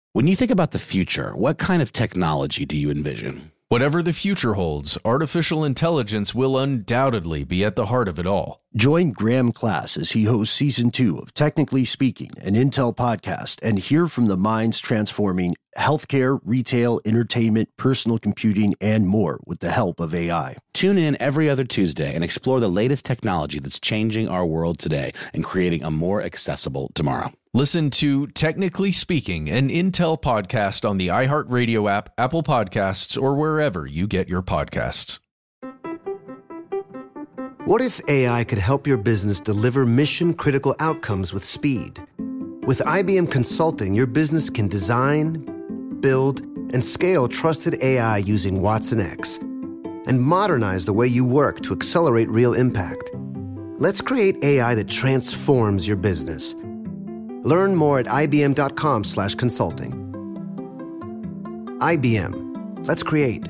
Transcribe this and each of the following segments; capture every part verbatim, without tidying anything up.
When you think about the future, what kind of technology do you envision? Whatever the future holds, artificial intelligence will undoubtedly be at the heart of it all. Join Graham Class as he hosts Season two of Technically Speaking, an Intel podcast, and hear from the minds transforming healthcare, retail, entertainment, personal computing, and more with the help of A I. Tune in every other Tuesday and explore the latest technology that's changing our world today and creating a more accessible tomorrow. Listen to Technically Speaking, an Intel podcast on the iHeartRadio app, Apple Podcasts, or wherever you get your podcasts. What if A I could help your business deliver mission-critical outcomes with speed? With I B M Consulting, your business can design, build, and scale trusted A I using Watson X and modernize the way you work to accelerate real impact. Let's create A I that transforms your business. Learn more at ibm.com slash consulting. I B M. Let's create.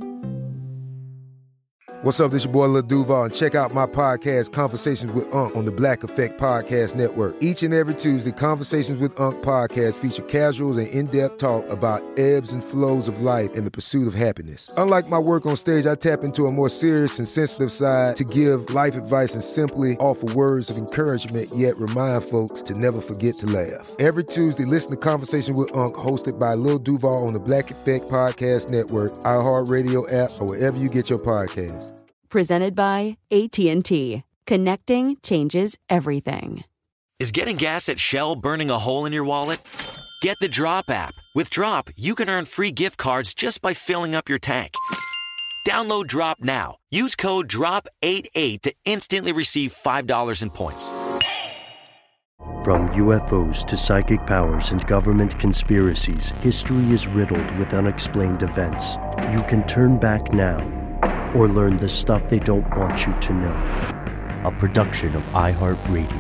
What's up, this your boy Lil Duval, and check out my podcast, Conversations with Unc, on the Black Effect Podcast Network. Each and every Tuesday, Conversations with Unc podcast feature casual and in-depth talk about ebbs and flows of life and the pursuit of happiness. Unlike my work on stage, I tap into a more serious and sensitive side to give life advice and simply offer words of encouragement, yet remind folks to never forget to laugh. Every Tuesday, listen to Conversation with Unc, hosted by Lil Duval on the Black Effect Podcast Network, iHeartRadio app, or wherever you get your podcasts. Presented by A T and T. Connecting changes everything. Is getting gas at Shell burning a hole in your wallet? Get the Drop app. With Drop, you can earn free gift cards just by filling up your tank. Download Drop now. Use code drop eight eight to instantly receive five dollars in points. From U F Os to psychic powers and government conspiracies, history is riddled with unexplained events. You can turn back now or learn the stuff they don't want you to know. A production of iHeartRadio.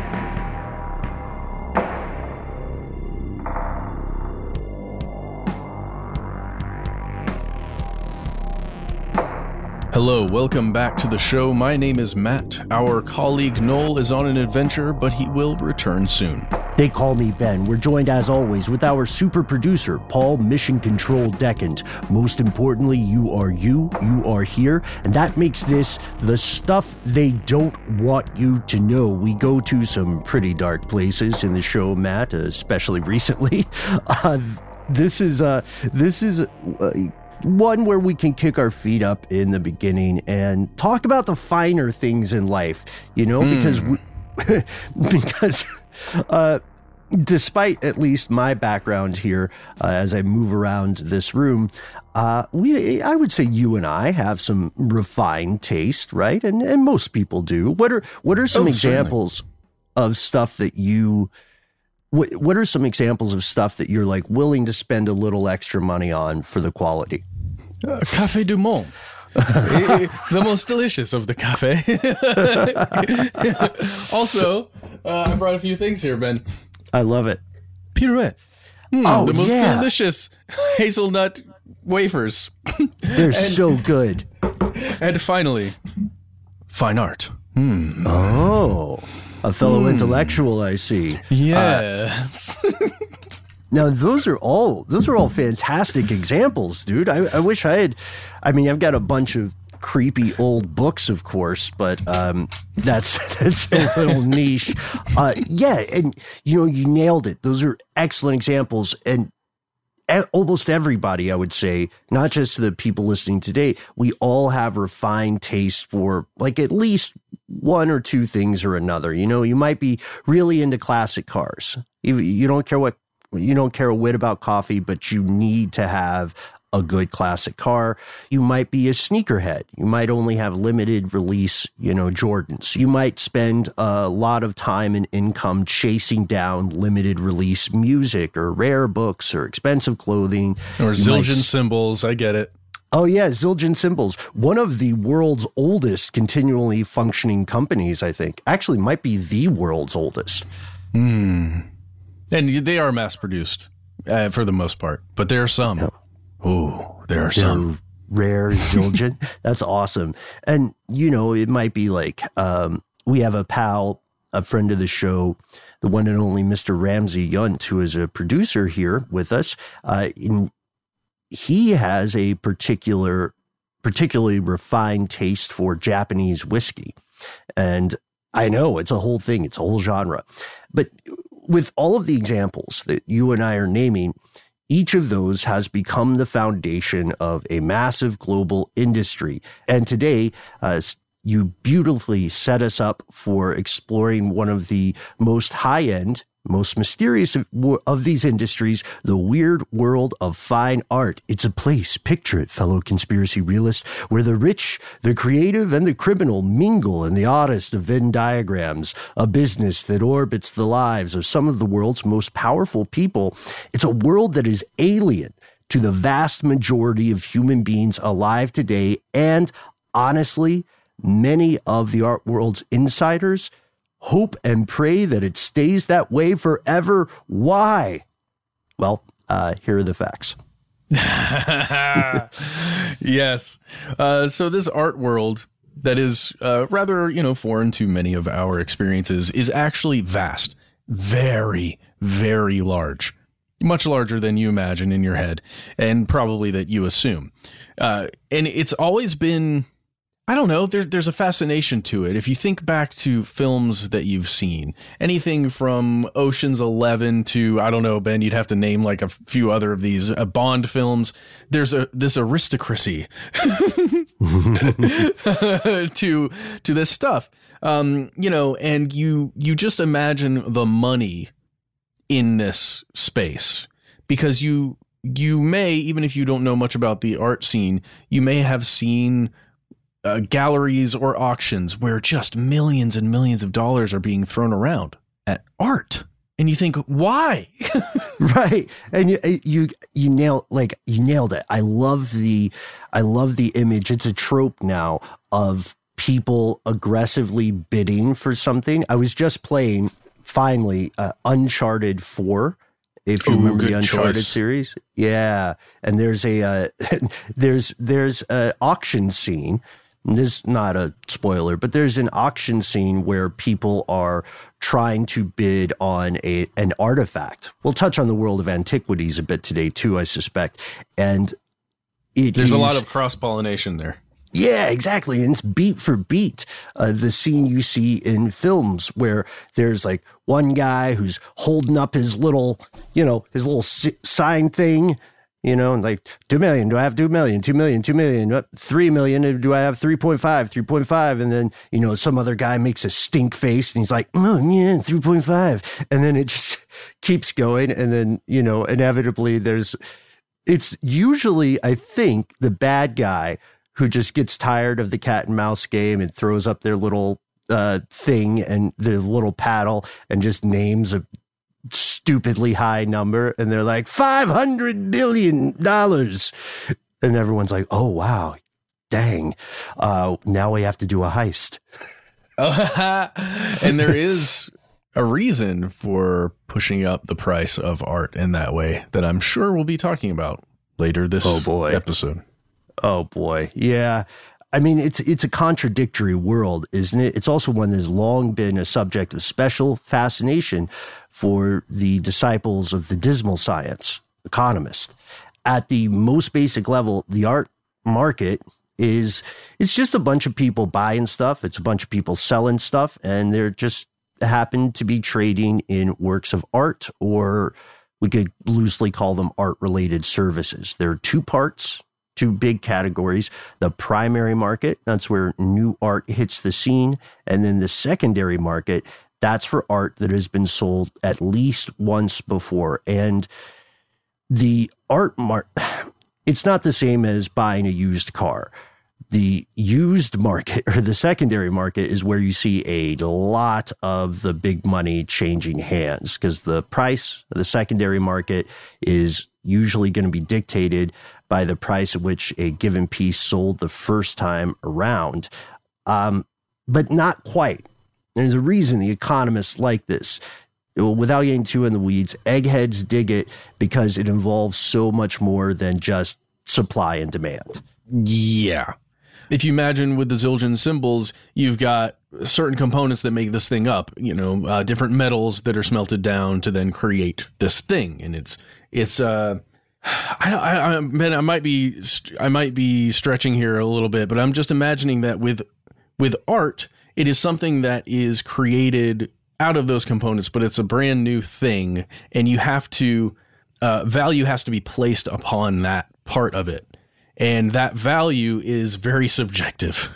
Hello, welcome back to the show. My name is Matt. Our colleague Noel is on an adventure, but he will return soon. They call me Ben. We're joined, as always, with our super producer, Paul Mission Control Decant. Most importantly, you are you, you are here, and that makes this the stuff they don't want you to know. We go to some pretty dark places in the show, Matt, especially recently. Uh, this is, uh, this is, uh, one where we can kick our feet up in the beginning and talk about the finer things in life, you know, mm. because we, because uh, despite at least my background here, uh, as I move around this room, uh, we I would say you and I have some refined taste, right? And and most people do. What are what are some oh, examples certainly. of stuff that you? What what are some examples of stuff that you're like willing to spend a little extra money on for the quality? Uh, Café du Monde. The most delicious of the cafe. Also, uh, I brought a few things here, Ben. I love it. Pirouette. Mm, oh, the most yeah. delicious hazelnut wafers. They're and, so good. And finally, fine art. Mm. Oh, a fellow mm. intellectual, I see. Yes. Uh, now, those are all those are all fantastic examples, dude. I, I wish I had. I mean, I've got a bunch of creepy old books, of course, but um, that's that's a little niche. Uh, yeah, and you know, you nailed it. Those are excellent examples, and almost everybody, I would say, not just the people listening today, we all have refined taste for like at least one or two things or another. You know, you might be really into classic cars. You, you don't care what, you don't care a whit about coffee, but you need to have a good classic car. You might be a sneakerhead. You might only have limited release, you know, Jordans. You might spend a lot of time and income chasing down limited release music or rare books or expensive clothing. Or you Zildjian might... symbols. I get it. Oh, yeah. Zildjian Symbols. One of the world's oldest continually functioning companies, I think. Actually, might be the world's oldest. Hmm. And they are mass produced uh, for the most part, but there are some. No. Oh, there are some rare Zildjian. That's awesome. And, you know, it might be like, um, we have a pal a friend of the show, the one and only Mister Ramsey Yunt, who is a producer here with us. Uh, in, he has a particular, particularly refined taste for Japanese whiskey. And I know it's a whole thing. It's a whole genre. But with all of the examples that you and I are naming, each of those has become the foundation of a massive global industry. And today, uh, you beautifully set us up for exploring one of the most high-end, most mysterious of, of these industries, the weird world of fine art. It's a place, picture it, fellow conspiracy realists, where the rich, the creative, and the criminal mingle in the oddest of Venn diagrams, a business that orbits the lives of some of the world's most powerful people. It's a world that is alien to the vast majority of human beings alive today, and honestly, many of the art world's insiders hope and pray that it stays that way forever. Why? Well, uh, here are the facts. Yes. Uh, so this art world that is uh, rather, you know, foreign to many of our experiences is actually vast, very, very large, much larger than you imagine in your head, and probably that you assume. Uh, and it's always been, I don't know, there, there's a fascination to it. If you think back to films that you've seen, anything from Ocean's Eleven to, I don't know, Ben, you'd have to name like a few other of these uh, Bond films. There's a this aristocracy to to this stuff, um, you know, and you you just imagine the money in this space, because you you may, even if you don't know much about the art scene, you may have seen Uh, galleries or auctions where just millions and millions of dollars are being thrown around at art, and you think, why? Right, and you you you nailed like you nailed it. I love the I love the image. It's a trope now of people aggressively bidding for something. I was just playing finally uh, Uncharted four. If you Ooh, remember the Uncharted choice. series, yeah, and there's a uh, there's there's an auction scene. This is not a spoiler, but there's an auction scene where people are trying to bid on a an artifact. We'll touch on the world of antiquities a bit today too, I suspect. And it there's is, a lot of cross-pollination there. Yeah, exactly. And it's beat for beat uh, the scene you see in films where there's like one guy who's holding up his little, you know, his little si- sign thing. You know, like, two million, do I have two million, two million, two million, three million, do I have three point five, three point five? And then, you know, some other guy makes a stink face and he's like, oh, yeah, three point five. And then it just keeps going. And then, you know, inevitably there's, it's usually, I think, the bad guy who just gets tired of the cat and mouse game and throws up their little uh, thing and their little paddle and just names a stupidly high number, and they're like five hundred billion dollars, and everyone's like, oh wow, dang, uh now we have to do a heist. And there is a reason for pushing up the price of art in that way that I'm sure we'll be talking about later this oh boy episode. Oh boy, yeah. I mean, it's it's a contradictory world, isn't it? It's also one that's long been a subject of special fascination for the disciples of the dismal science, economists. At the most basic level, the art market is, it's just a bunch of people buying stuff. It's a bunch of people selling stuff, and they're just happen to be trading in works of art, or we could loosely call them art-related services. There are two parts, two big categories. The primary market, that's where new art hits the scene. And then the secondary market, that's for art that has been sold at least once before. And the art market, it's not the same as buying a used car. The used market, or the secondary market, is where you see a lot of the big money changing hands, because the price of the secondary market is usually going to be dictated by the price at which a given piece sold the first time around. Um, but not quite. There's a reason the economists like this. Without getting too in the weeds, eggheads dig it because it involves so much more than just supply and demand. Yeah. if you imagine with the Zildjian symbols, you've got certain components that make this thing up, you know, uh, different metals that are smelted down to then create this thing. And it's, it's, uh, I, I, I, man, I might be, I might be stretching here a little bit, but I'm just imagining that with, with art, it is something that is created out of those components, but it's a brand new thing. And you have to, uh, value has to be placed upon that part of it. And that value is very subjective.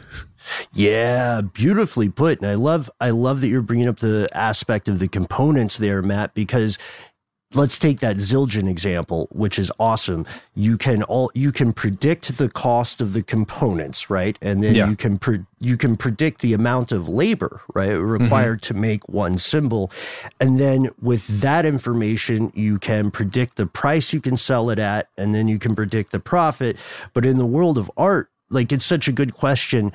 Yeah, beautifully put. And I love, I love that you're bringing up the aspect of the components there, Matt, because let's take that Zildjian example, which is awesome. You can all, you can predict the cost of the components, right? And then yeah. you can, pre, you can predict the amount of labor, right, required mm-hmm. to make one symbol. And then with that information, you can predict the price you can sell it at, and then you can predict the profit. But in the world of art, like, it's such a good question.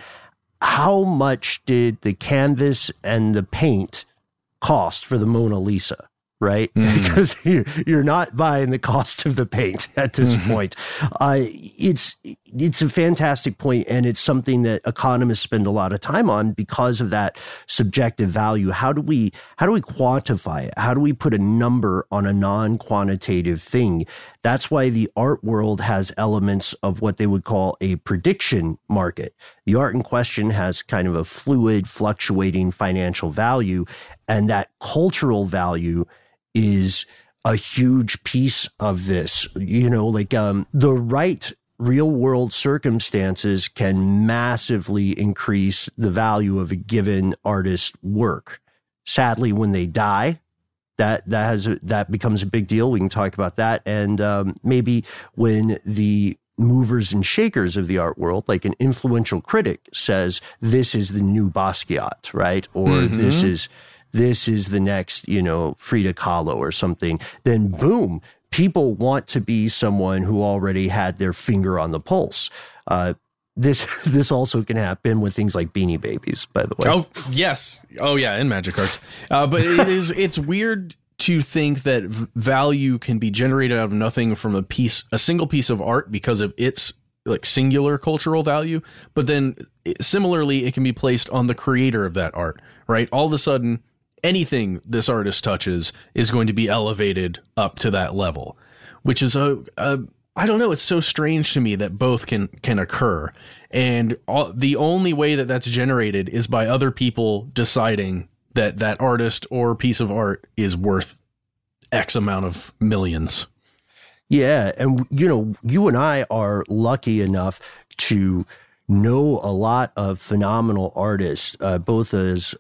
How much did the canvas and the paint cost for the Mona Lisa? Right? Mm. Because you're, you're not buying the cost of the paint at this mm-hmm. point. Uh, it's, it's a fantastic point, and it's something that economists spend a lot of time on because of that subjective value. How do we, how do we quantify it? How do we put a number on a non-quantitative thing? That's why the art world has elements of what they would call a prediction market. The art in question has kind of a fluid, fluctuating financial value, and that cultural value is a huge piece of this. You know, like um, the right real world circumstances can massively increase the value of a given artist's work. Sadly, when they die, that that has a, that becomes a big deal. We can talk about that. And um, maybe when the movers and shakers of the art world, like an influential critic says, this is the new Basquiat, right? Or mm-hmm. this is this is the next, you know, Frida Kahlo or something, then boom, people want to be someone who already had their finger on the pulse. Uh, this this also can happen with things like Beanie Babies, by the way. Oh, yes. Oh, yeah, and Magic Arts. Uh, but it is it's weird to think that value can be generated out of nothing from a piece, a single piece of art because of its like singular cultural value. But then it, similarly, it can be placed on the creator of that art, right? All of a sudden, anything this artist touches is going to be elevated up to that level, which is a, a I don't know. It's so strange to me that both can, can occur. And all, the only way that that's generated is by other people deciding that that artist or piece of art is worth X amount of millions. Yeah. And, you know, you and I are lucky enough to know a lot of phenomenal artists, uh, both as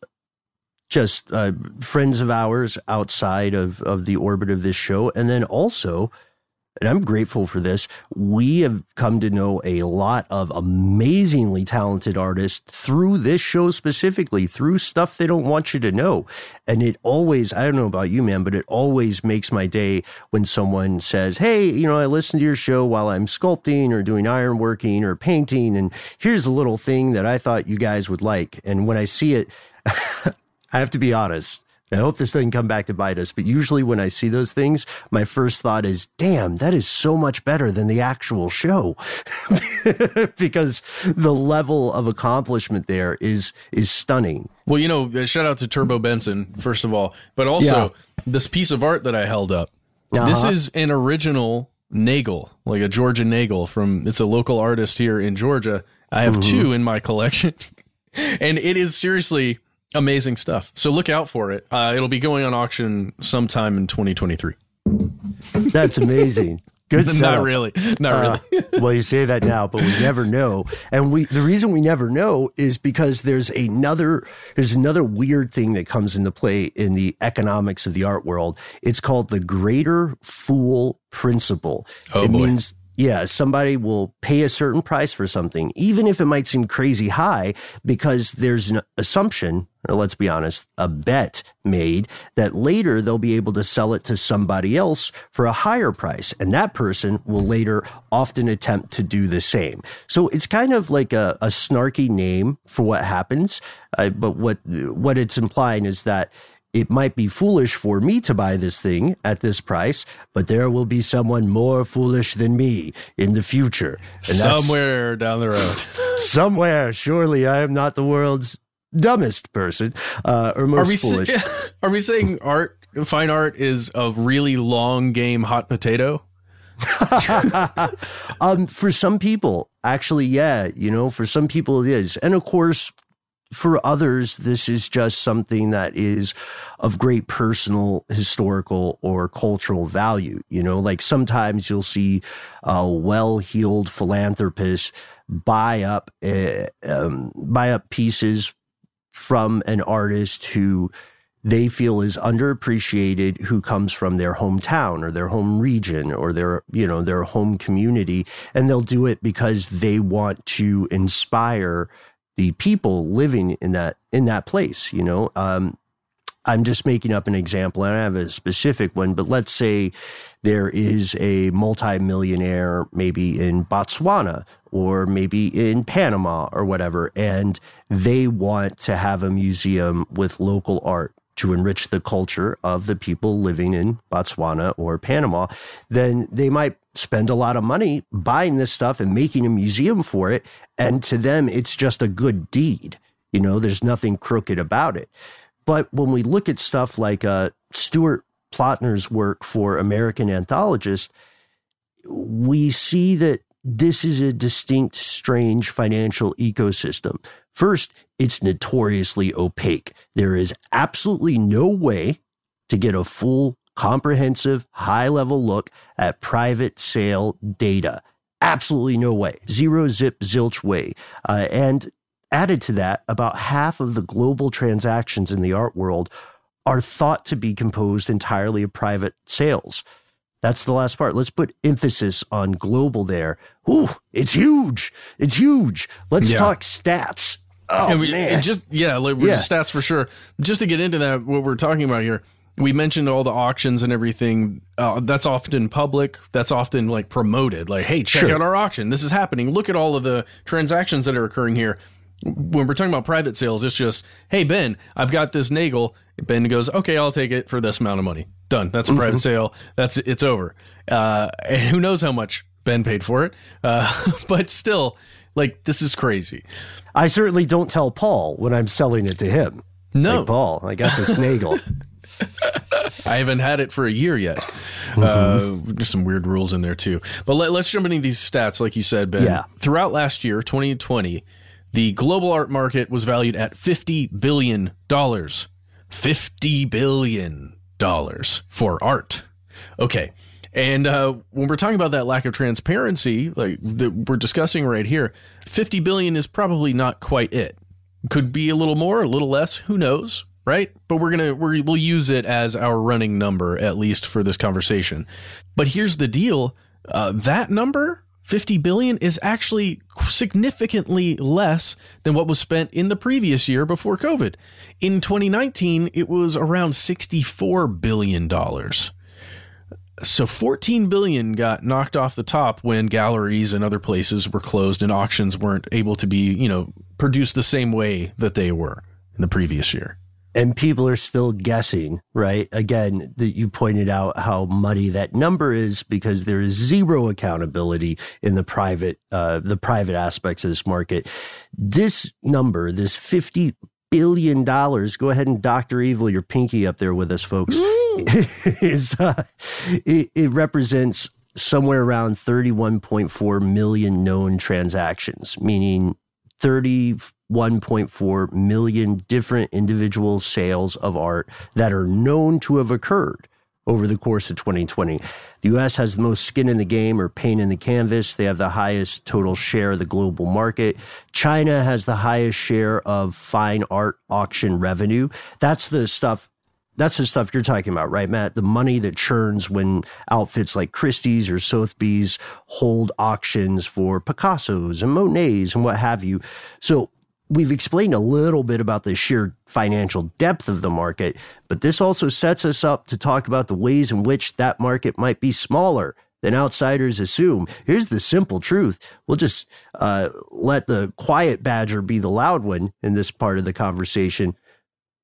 just uh, friends of ours outside of, of the orbit of this show. And then also, and I'm grateful for this, we have come to know a lot of amazingly talented artists through this show specifically, through stuff they don't want you to know. And it always, I don't know about you, man, but it always makes my day when someone says, hey, you know, I listened to your show while I'm sculpting or doing ironworking or painting, and here's a little thing that I thought you guys would like. And when I see it, I have to be honest. I hope this doesn't come back to bite us, but usually when I see those things, my first thought is, damn, that is so much better than the actual show. Because the level of accomplishment there is is stunning. Well, you know, shout out to Turbo Benson, first of all, but also yeah. this piece of art that I held up. Uh-huh. This is an original Nagel, like a Georgia Nagel from, it's a local artist here in Georgia. I have mm-hmm. two in my collection, and it is seriously amazing stuff. So look out for it. Uh, it'll be going on auction sometime in twenty twenty-three. That's amazing. Good setup. Not really. Not uh, really. Well, you say that now, but we never know. And we the reason we never know is because there's another there's another weird thing that comes into play in the economics of the art world. It's called the greater fool principle. Oh, it boy. means yeah, somebody will pay a certain price for something, even if it might seem crazy high, because there's an assumption, or let's be honest, a bet made that later they'll be able to sell it to somebody else for a higher price. And that person will later often attempt to do the same. So it's kind of like a, a snarky name for what happens. Uh, but what what it's implying is that it might be foolish for me to buy this thing at this price, but there will be someone more foolish than me in the future. And somewhere down the road. Somewhere. Surely I am not the world's dumbest person uh, or most are we foolish. Say, are we saying art, fine art is a really long game hot potato? um, for some people, actually, yeah, you know, for some people it is. And of course, for others, this is just something that is of great personal, historical, or cultural value. You know, like sometimes you'll see a well-heeled philanthropist buy up, uh, um, buy up pieces from an artist who they feel is underappreciated, who comes from their hometown or their home region or their, you know, their home community. And they'll do it because they want to inspire the people living in that, in that place. You know, um, I'm just making up an example. I don't have a specific one, but let's say there is a multimillionaire maybe in Botswana or maybe in Panama or whatever, and they want to have a museum with local art to enrich the culture of the people living in Botswana or Panama. Then they might spend a lot of money buying this stuff and making a museum for it. And to them, it's just a good deed. You know, there's nothing crooked about it. But when we look at stuff like uh, Stuart Plotner's work for American Anthologist, we see that this is a distinct, strange financial ecosystem. First, it's notoriously opaque. There is absolutely no way to get a full, comprehensive, high-level look at private sale data. Absolutely no way. Zero, zip, zilch way. Uh, and added to that, about half of the global transactions in the art world are thought to be composed entirely of private sales. That's the last part. Let's put emphasis on global there. Ooh, it's huge. It's huge. Let's yeah. talk stats. Oh, and we, man. And just, yeah, like, we're yeah. just stats for sure. Just to get into that, what we're talking about here, we mentioned all the auctions and everything. Uh, that's often public. That's often like promoted. Like, hey, check sure. out our auction. This is happening. Look at all of the transactions that are occurring here. When we're talking about private sales, it's just, hey, Ben, I've got this Nagel. Ben goes, okay, I'll take it for this amount of money. Done. That's a private mm-hmm. sale. That's it's over. Uh, and who knows how much Ben paid for it. Uh, but still, like, this is crazy. I certainly don't tell Paul when I'm selling it to him. No. Like, Paul, I got this Nagel. I haven't had it for a year yet. Mm-hmm. Uh, there's some weird rules in there, too. But let, let's jump into these stats, like you said, Ben. Yeah. Throughout last year, twenty twenty, the global art market was valued at fifty billion dollars. fifty billion dollars for art. Okay. And uh, when we're talking about that lack of transparency, like that we're discussing right here, fifty billion dollars is probably not quite it. Could be a little more, a little less, who knows, right? But we're going to, we're, we'll use it as our running number, at least for this conversation. But here's the deal. Uh, that number, fifty billion dollars, is actually significantly less than what was spent in the previous year before COVID. In twenty nineteen, it was around sixty-four billion dollars. So fourteen billion dollars got knocked off the top when galleries and other places were closed and auctions weren't able to be, you know, produced the same way that they were in the previous year. And people are still guessing, right? Again, that you pointed out how muddy that number is because there is zero accountability in the private, uh, the private aspects of this market. This number, this fifty billion dollars, go ahead and Doctor Evil your pinky up there with us, folks, is, uh, it, it represents somewhere around thirty-one point four million known transactions, meaning thirty-one point four million different individual sales of art that are known to have occurred over the course of twenty twenty. The U S has the most skin in the game or paint in the canvas. They have the highest total share of the global market. China has the highest share of fine art auction revenue. That's the stuff That's the stuff you're talking about, right, Matt? The money that churns when outfits like Christie's or Sotheby's hold auctions for Picassos and Monets and what have you. So we've explained a little bit about the sheer financial depth of the market, but this also sets us up to talk about the ways in which that market might be smaller than outsiders assume. Here's the simple truth. We'll just uh, let the quiet badger be the loud one in this part of the conversation.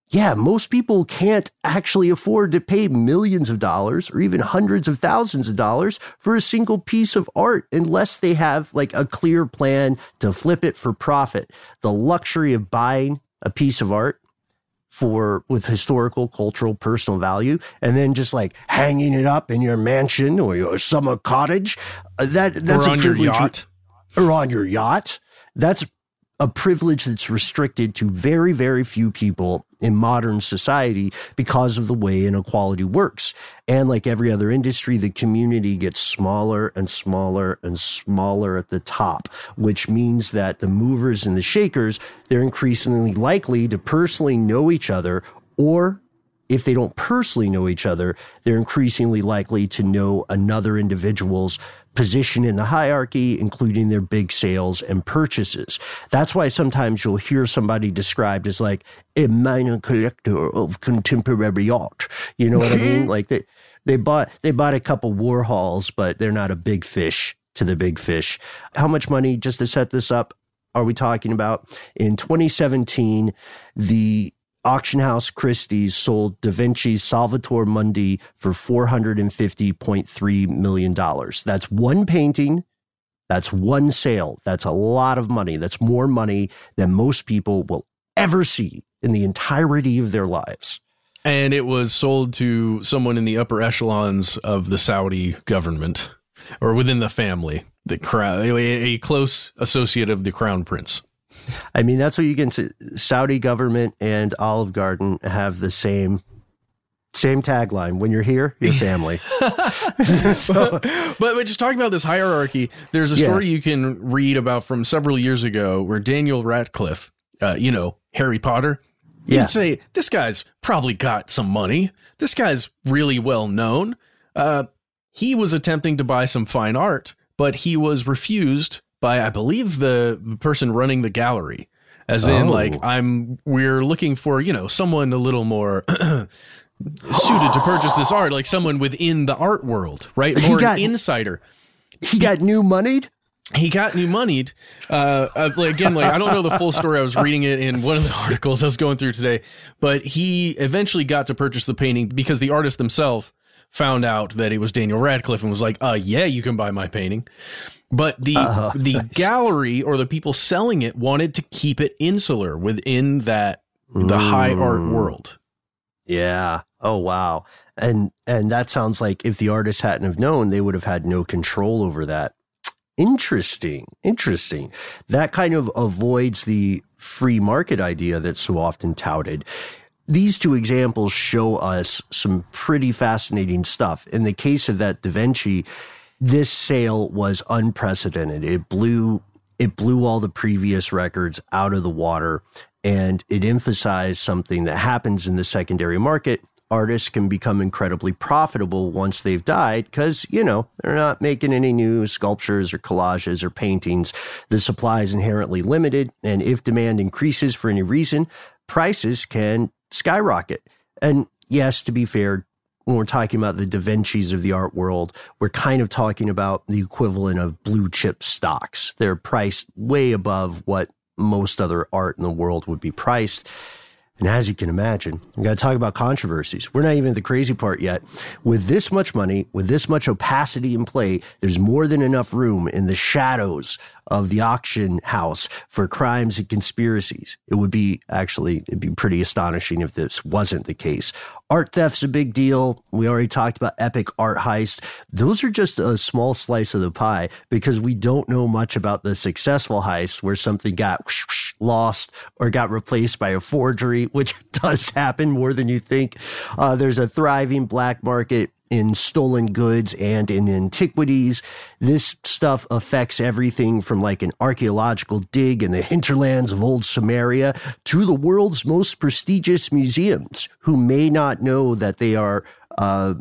yeah, most people can't actually afford to pay millions of dollars or even hundreds of thousands of dollars for a single piece of art unless they have like a clear plan to flip it for profit. The luxury of buying a piece of art for with historical, cultural, personal value, and then just like hanging it up in your mansion or your summer cottage, uh, that that's or a on privilege. Your yacht. Or on your yacht. That's a privilege that's restricted to very, very few people in modern society because of the way inequality works. And like every other industry, the community gets smaller and smaller and smaller at the top, which means that the movers and the shakers, they're increasingly likely to personally know each other, or if they don't personally know each other, they're increasingly likely to know another individual's position in the hierarchy, including their big sales and purchases. That's why sometimes you'll hear somebody described as like a minor collector of contemporary art. You know what I mean? Like they, they bought, they bought a couple Warhols, but they're not a big fish to the big fish. How much money, just to set this up, are we talking about? In twenty seventeen, the auction house Christie's sold Da Vinci's Salvator Mundi for four hundred fifty point three million dollars. That's one painting. That's one sale. That's a lot of money. That's more money than most people will ever see in the entirety of their lives. And it was sold to someone in the upper echelons of the Saudi government, or within the family, the crown, a close associate of the crown prince. I mean, that's what you get into. Saudi government and Olive Garden have the same same tagline. When you're here, you're family. so, but, but just talking about this hierarchy, there's a story yeah. you can read about from several years ago where Daniel Radcliffe, uh, you know, Harry Potter, you'd yeah. say, this guy's probably got some money. This guy's really well known. Uh, he was attempting to buy some fine art, but he was refused by, I believe, the person running the gallery, as in, oh. like, I'm, we're looking for, you know, someone a little more suited to purchase this art, like someone within the art world, right? More got, an insider. He got new moneyed? He got new moneyed. Uh, uh, like, again, like, I don't know the full story. I was reading it in one of the articles I was going through today, but he eventually got to purchase the painting because the artist himself found out that it was Daniel Radcliffe and was like, uh, yeah, you can buy my painting. But the uh, the nice. gallery or the people selling it wanted to keep it insular within that the mm. high art world. Yeah. Oh, wow. And and that sounds like if the artist hadn't have known, they would have had no control over that. Interesting. Interesting. That kind of avoids the free market idea that's so often touted. These two examples show us some pretty fascinating stuff. In the case of that Da Vinci, this sale was unprecedented. It blew it blew all the previous records out of the water, and it emphasized something that happens in the secondary market. Artists can become incredibly profitable once they've died because, you know, they're not making any new sculptures or collages or paintings. The supply is inherently limited, and if demand increases for any reason, prices can skyrocket. And yes, to be fair, when we're talking about the Da Vinci's of the art world, we're kind of talking about the equivalent of blue chip stocks. They're priced way above what most other art in the world would be priced. And as you can imagine, we got to talk about controversies. We're not even at the crazy part yet. With this much money, with this much opacity in play, there's more than enough room in the shadows of the auction house for crimes and conspiracies. It would be actually, it'd be pretty astonishing if this wasn't the case. Art theft's a big deal. We already talked about epic art heist. Those are just a small slice of the pie because we don't know much about the successful heists where something got whoosh, whoosh, lost or got replaced by a forgery, which does happen more than you think. Uh, there's a thriving black market in stolen goods and in antiquities. This stuff affects everything from like an archaeological dig in the hinterlands of old Samaria to the world's most prestigious museums, who may not know that they are uh,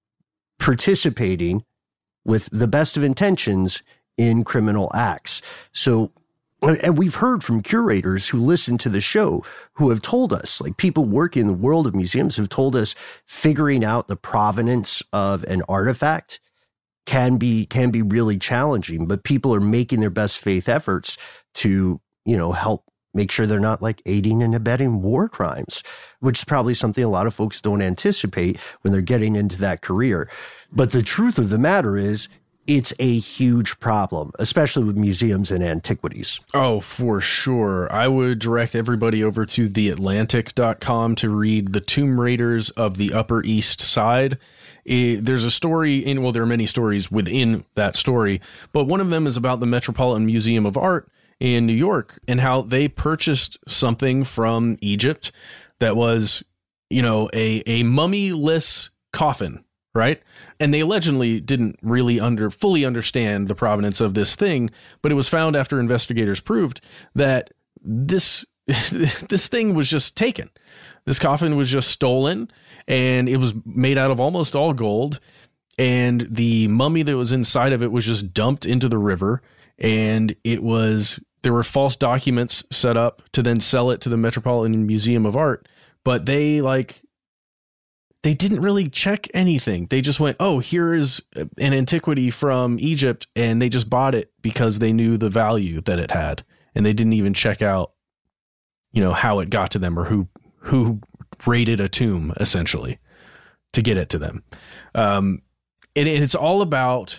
participating with the best of intentions in criminal acts. So, and we've heard from curators who listen to the show who have told us, like people working in the world of museums have told us, figuring out the provenance of an artifact can be can be really challenging, but people are making their best faith efforts to, you know, help make sure they're not like aiding and abetting war crimes, which is probably something a lot of folks don't anticipate when they're getting into that career. But the truth of the matter is, it's a huge problem, especially with museums and antiquities. Oh, for sure. I would direct everybody over to the atlantic dot com to read The Tomb Raiders of the Upper East Side. It, there's a story in, well, there are many stories within that story, but one of them is about the Metropolitan Museum of Art in New York and how they purchased something from Egypt that was, you know, a, a mummy-less coffin, right? And they allegedly didn't really under fully understand the provenance of this thing, but it was found after investigators proved that this this thing was just taken. This coffin was just stolen, and it was made out of almost all gold, and the mummy that was inside of it was just dumped into the river, and it was there were false documents set up to then sell it to the Metropolitan Museum of Art, but they like they didn't really check anything. They just went, oh, here is an antiquity from Egypt, and they just bought it because they knew the value that it had, and they didn't even check out, you know, how it got to them or who who raided a tomb, essentially, to get it to them. Um, and, and it's all about,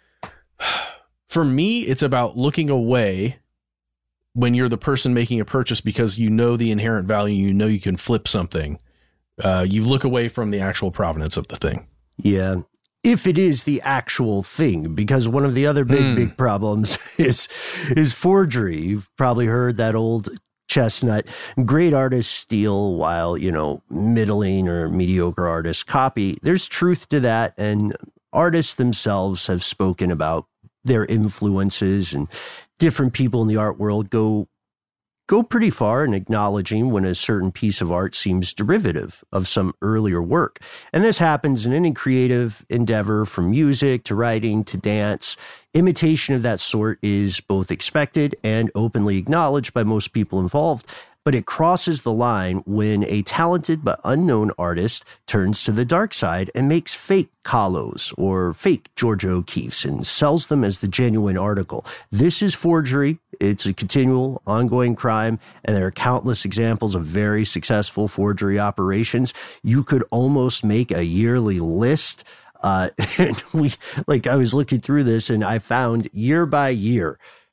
for me, it's about looking away when you're the person making a purchase because you know the inherent value, you know you can flip something. Uh, you look away from the actual provenance of the thing. Yeah. If it is the actual thing, because one of the other big, mm. big problems is, is forgery. You've probably heard that old chestnut. Great artists steal while, you know, middling or mediocre artists copy. There's truth to that. And artists themselves have spoken about their influences, and different people in the art world go go pretty far in acknowledging when a certain piece of art seems derivative of some earlier work. And this happens in any creative endeavor, from music to writing to dance. Imitation of that sort is both expected and openly acknowledged by most people involved, but it crosses the line when a talented but unknown artist turns to the dark side and makes fake Kahlos or fake Georgia O'Keeffes and sells them as the genuine article. This is forgery. It's a continual, ongoing crime, and there are countless examples of very successful forgery operations. You could almost make a yearly list. Uh, and we, like, I was looking through this and I found year by year,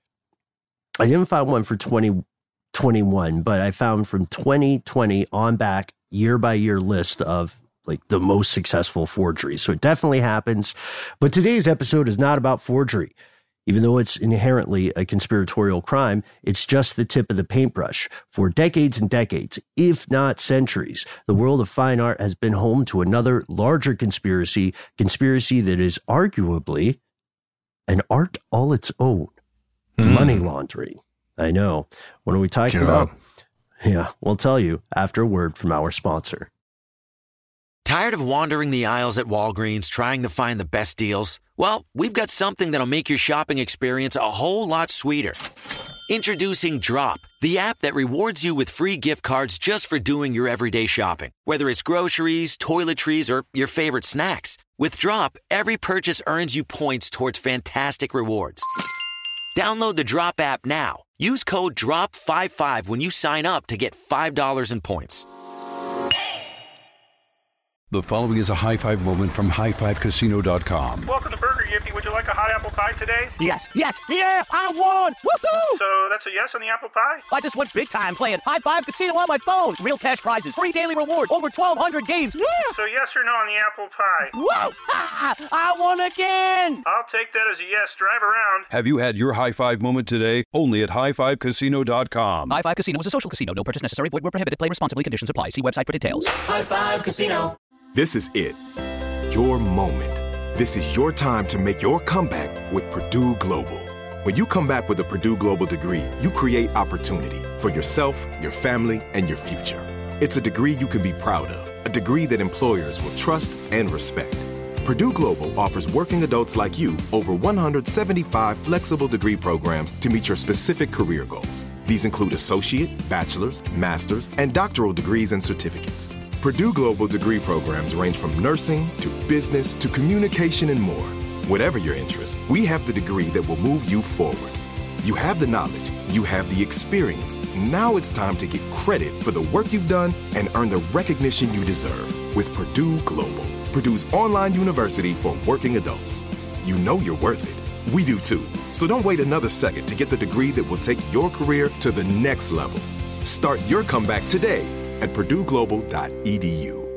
I didn't find one for twenty twenty-one, but I found from twenty twenty on back, year by year list of like the most successful forgeries. So it definitely happens. But today's episode is not about forgery. Even though it's inherently a conspiratorial crime, it's just the tip of the paintbrush. For decades and decades, if not centuries, the world of fine art has been home to another larger conspiracy, conspiracy that is arguably an art all its own. Mm. Money laundering. I know. What are we talking God. about? Yeah, we'll tell you after a word from our sponsor. Tired of wandering the aisles at Walgreens trying to find the best deals? Well, we've got something that'll make your shopping experience a whole lot sweeter. Introducing Drop, the app that rewards you with free gift cards just for doing your everyday shopping. Whether it's groceries, toiletries, or your favorite snacks. With Drop, every purchase earns you points towards fantastic rewards. Download the Drop app now. Use code D R O P five five when you sign up to get five dollars in points. The following is a high five moment from high five casino dot com. Welcome to Burger Yippee. Would you like a hot apple pie today? Yes, yes, yeah, I won! Woohoo! So that's a yes on the apple pie? I just went big time playing High Five Casino on my phone. Real cash prizes, free daily rewards, over twelve hundred games. Yeah. So yes or no on the apple pie? Whoa! I won again! I'll take that as a yes. Drive around. Have you had your high five moment today? Only at high five casino dot com. High Five Casino is a social casino. No purchase necessary. Void where prohibited. Play responsibly. Conditions apply. See website for details. High Five Casino. This is it. Your moment. This is your time to make your comeback with Purdue Global. When you come back with a Purdue Global degree, you create opportunity for yourself, your family, and your future. It's a degree you can be proud of, a degree that employers will trust and respect. Purdue Global offers working adults like you over one hundred seventy-five flexible degree programs to meet your specific career goals. These include associate, bachelor's, master's, and doctoral degrees and certificates. Purdue Global degree programs range from nursing to business to communication and more. Whatever your interest, we have the degree that will move you forward. You have the knowledge, you have the experience. Now it's time to get credit for the work you've done and earn the recognition you deserve with Purdue Global, Purdue's online university for working adults. You know you're worth it. We do too. So don't wait another second to get the degree that will take your career to the next level. Start your comeback today at purdue global dot e d u.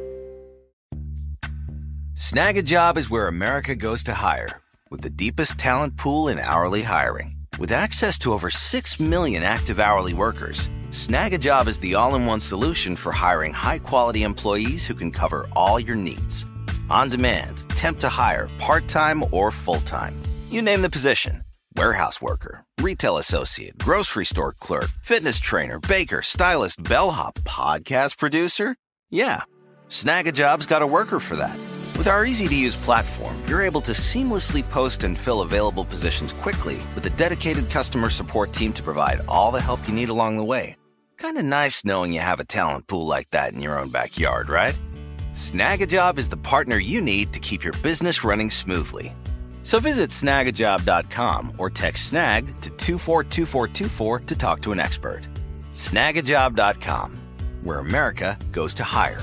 Snag a Job is where America goes to hire, with the deepest talent pool in hourly hiring. With access to over six million active hourly workers, Snag a Job is the all-in-one solution for hiring high-quality employees who can cover all your needs. On demand, temp to hire, part-time or full-time. You name the position. Warehouse worker, retail associate, grocery store clerk, fitness trainer, baker, stylist, bellhop, podcast producer. Yeah, Snag a Job's got a worker for that. With our easy-to-use platform, you're able to seamlessly post and fill available positions quickly with a dedicated customer support team to provide all the help you need along the way. Kind of nice knowing you have a talent pool like that in your own backyard, right? Snag a Job is the partner you need to keep your business running smoothly. So visit snag a job dot com or text SNAG to two four two four two four to talk to an expert. snag a job dot com, where America goes to hire.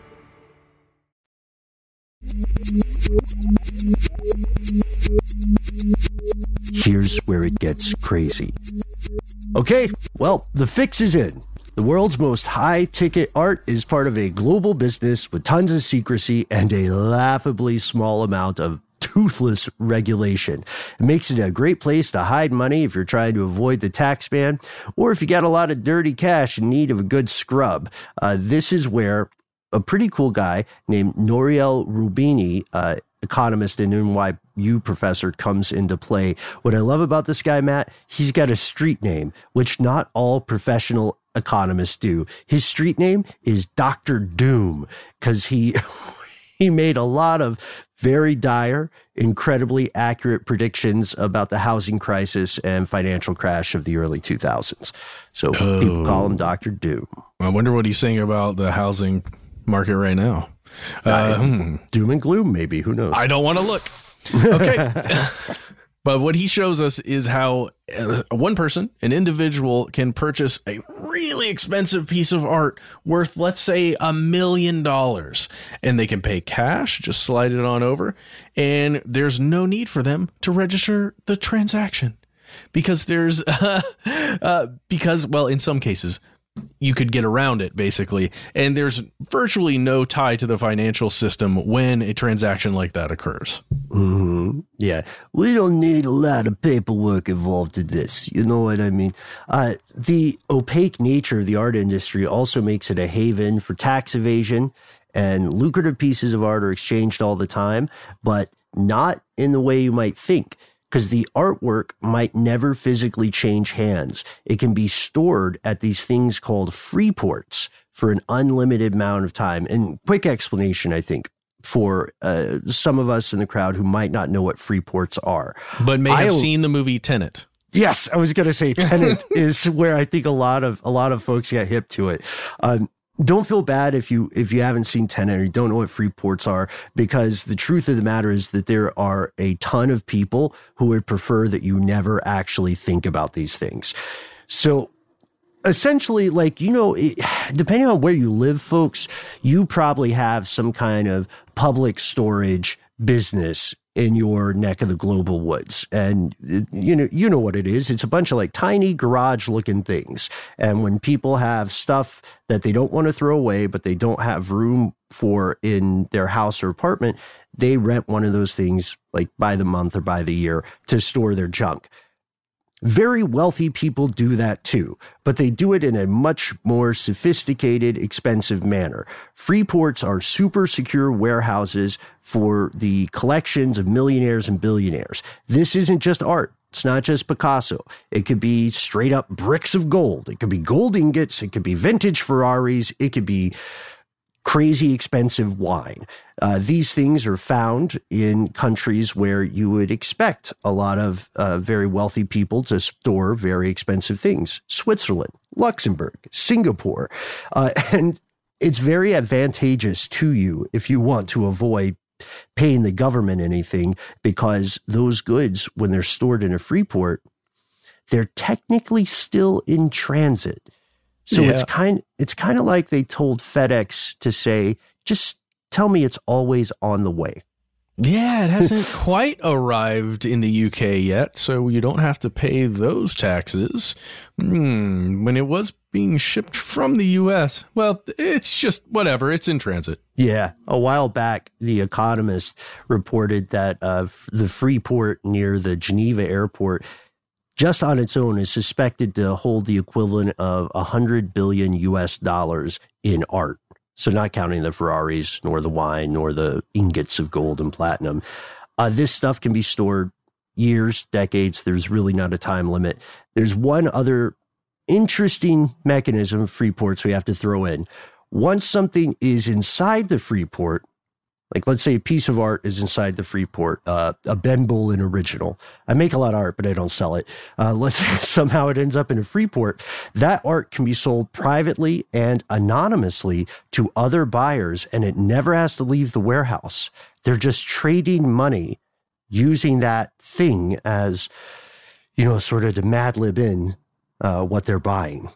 Here's where it gets crazy. Okay, well, the fix is in. The world's most high-ticket art is part of a global business with tons of secrecy and a laughably small amount of toothless regulation. It makes it a great place to hide money if you're trying to avoid the tax man, or if you got a lot of dirty cash in need of a good scrub. Uh, this is where a pretty cool guy named Nouriel Roubini, uh, economist and N Y U professor, comes into play. What I love about this guy, Matt, he's got a street name, which not all professional economists do. His street name is Doctor Doom, because he he made a lot of very dire, incredibly accurate predictions about the housing crisis and financial crash of the early two thousands. So oh. people call him Doctor Doom. I wonder what he's saying about the housing market right now. Uh, hmm. Doom and gloom, maybe. Who knows? I don't want to look. Okay. But what he shows us is how uh, one person, an individual, can purchase a really expensive piece of art worth, let's say, a million dollars. And they can pay cash, just slide it on over. And there's no need for them to register the transaction. Because there's, uh, uh, because, well, in some cases, you could get around it, basically. And there's virtually no tie to the financial system when a transaction like that occurs. Mm-hmm. Yeah. We don't need a lot of paperwork involved in this. You know what I mean? Uh, the opaque nature of the art industry also makes it a haven for tax evasion, and lucrative pieces of art are exchanged all the time, but not in the way you might think. Because the artwork might never physically change hands. It can be stored at these things called free ports for an unlimited amount of time. And quick explanation, I think, for uh, some of us in the crowd who might not know what free ports are. But may have I, seen the movie Tenet. Yes, I was going to say Tenet is where I think a lot of a lot of folks get hip to it. Um, Don't feel bad if you if you haven't seen Tenet or you don't know what free ports are, because the truth of the matter is that there are a ton of people who would prefer that you never actually think about these things. So essentially, like, you know, it, depending on where you live, folks, you probably have some kind of public storage business in your neck of the global woods. And you know, you know what it is. It's a bunch of like tiny garage looking things. And when people have stuff that they don't want to throw away, but they don't have room for in their house or apartment, they rent one of those things like by the month or by the year to store their junk. Very wealthy people do that too, but they do it in a much more sophisticated, expensive manner. Free ports are super secure warehouses for the collections of millionaires and billionaires. This isn't just art. It's not just Picasso. It could be straight up bricks of gold. It could be gold ingots. It could be vintage Ferraris. It could be crazy expensive wine. Uh, these things are found in countries where you would expect a lot of uh, very wealthy people to store very expensive things. Switzerland, Luxembourg, Singapore. Uh, and it's very advantageous to you if you want to avoid paying the government anything, because those goods, when they're stored in a free port, they're technically still in transit. So Yeah. it's kind it's kind of like they told FedEx to say, just tell me it's always on the way. Yeah, it hasn't quite arrived in the U K yet, so you don't have to pay those taxes. Hmm, when it was being shipped from the U S, well, it's just whatever. It's in transit. Yeah. A while back, The Economist reported that uh, f- the Freeport near the Geneva airport, just on its own, is suspected to hold the equivalent of one hundred billion U S dollars in art. So not counting the Ferraris, nor the wine, nor the ingots of gold and platinum. Uh, this stuff can be stored years, decades. There's really not a time limit. There's one other interesting mechanism of Freeports we have to throw in. Once something is inside the Freeport, like let's say a piece of art is inside the Freeport, uh, a Ben Bowlin original. I make a lot of art, but I don't sell it. Uh, let's say somehow it ends up in a Freeport. That art can be sold privately and anonymously to other buyers, and it never has to leave the warehouse. They're just trading money using that thing as, you know, sort of to Mad Lib in uh, what they're buying.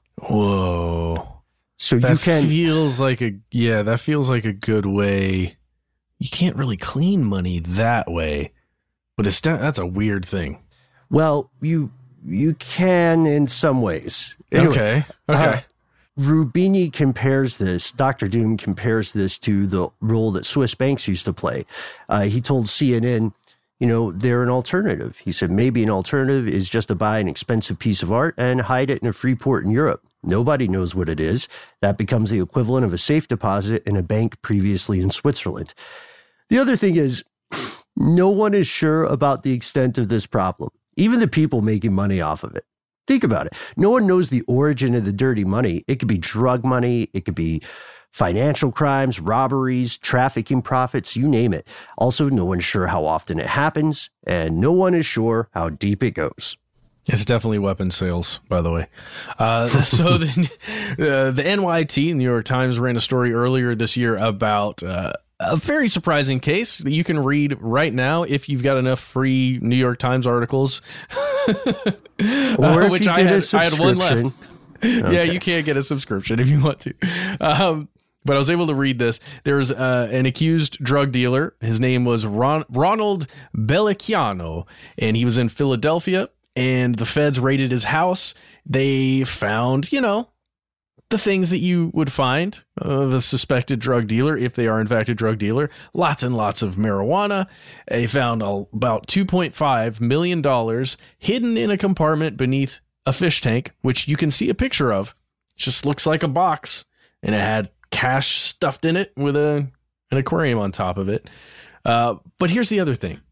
Whoa. So that you can feels like a, yeah, that feels like a good way. You can't really clean money that way, but it's that's a weird thing. Well, you you can in some ways. Anyway, okay. Okay. Uh, Rubini compares this, Doctor Doom compares this to the role that Swiss banks used to play. Uh, he told C N N, you know, they're an alternative. He said, maybe an alternative is just to buy an expensive piece of art and hide it in a free port in Europe. Nobody knows what it is. That becomes the equivalent of a safe deposit in a bank previously in Switzerland. The other thing is, no one is sure about the extent of this problem, even the people making money off of it. Think about it. No one knows the origin of the dirty money. It could be drug money. It could be financial crimes, robberies, trafficking profits, you name it. Also, no one's sure how often it happens, and no one is sure how deep it goes. It's definitely weapons sales, by the way. Uh, so the, uh, the N Y T, New York Times, ran a story earlier this year about uh, a very surprising case that you can read right now if you've got enough free New York Times articles. Or if which you I get had, a subscription. I had one left. Okay. Yeah, you can't get a subscription if you want to. Um, but I was able to read this. There's uh, an accused drug dealer. His name was Ron- Ronald Bellicchiano, and he was in Philadelphia. And the feds raided his house. They found, you know, the things that you would find of a suspected drug dealer, if they are in fact a drug dealer. Lots and lots of marijuana. They found about two point five million dollars hidden in a compartment beneath a fish tank, which you can see a picture of. It just looks like a box, and it had cash stuffed in it with a an aquarium on top of it. Uh, but here's the other thing.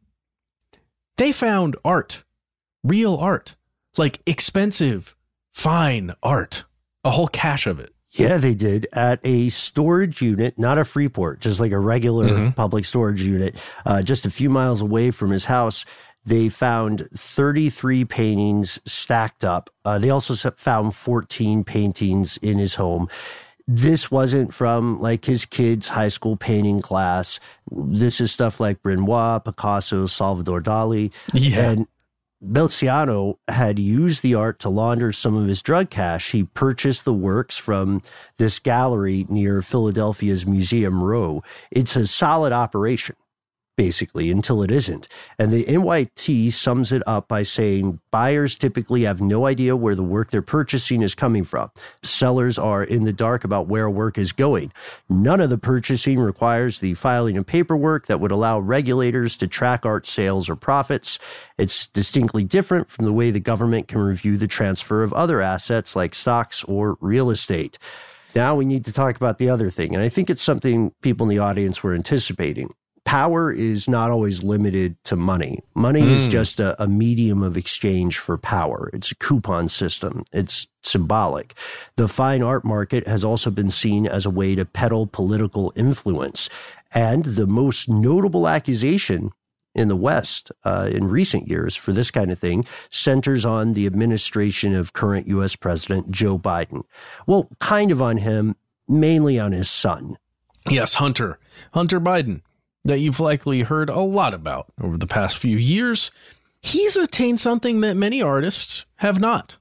They found art. Real art, like expensive, fine art, a whole cache of it. Yeah, they did at a storage unit, not a Freeport, just like a regular Mm-hmm. public storage unit, uh, just a few miles away from his house. They found thirty-three paintings stacked up. Uh, they also found fourteen paintings in his home. This wasn't from like his kid's high school painting class. This is stuff like Renoir, Picasso, Salvador Dali. Yeah. And Belciano had used the art to launder some of his drug cash. He purchased the works from this gallery near Philadelphia's Museum Row. It's a solid operation, basically, until it isn't. And the N Y T sums it up by saying buyers typically have no idea where the work they're purchasing is coming from. Sellers are in the dark about where work is going. None of the purchasing requires the filing of paperwork that would allow regulators to track art sales or profits. It's distinctly different from the way the government can review the transfer of other assets like stocks or real estate. Now we need to talk about the other thing, and I think it's something people in the audience were anticipating. Power is not always limited to money. Money mm. is just a, a medium of exchange for power. It's a coupon system. It's symbolic. The fine art market has also been seen as a way to peddle political influence. And the most notable accusation in the West uh, in recent years for this kind of thing centers on the administration of current U S President Joe Biden. Well, kind of on him, mainly on his son. Yes, Hunter. Hunter Biden. That you've likely heard a lot about over the past few years. he's attained something that many artists have not.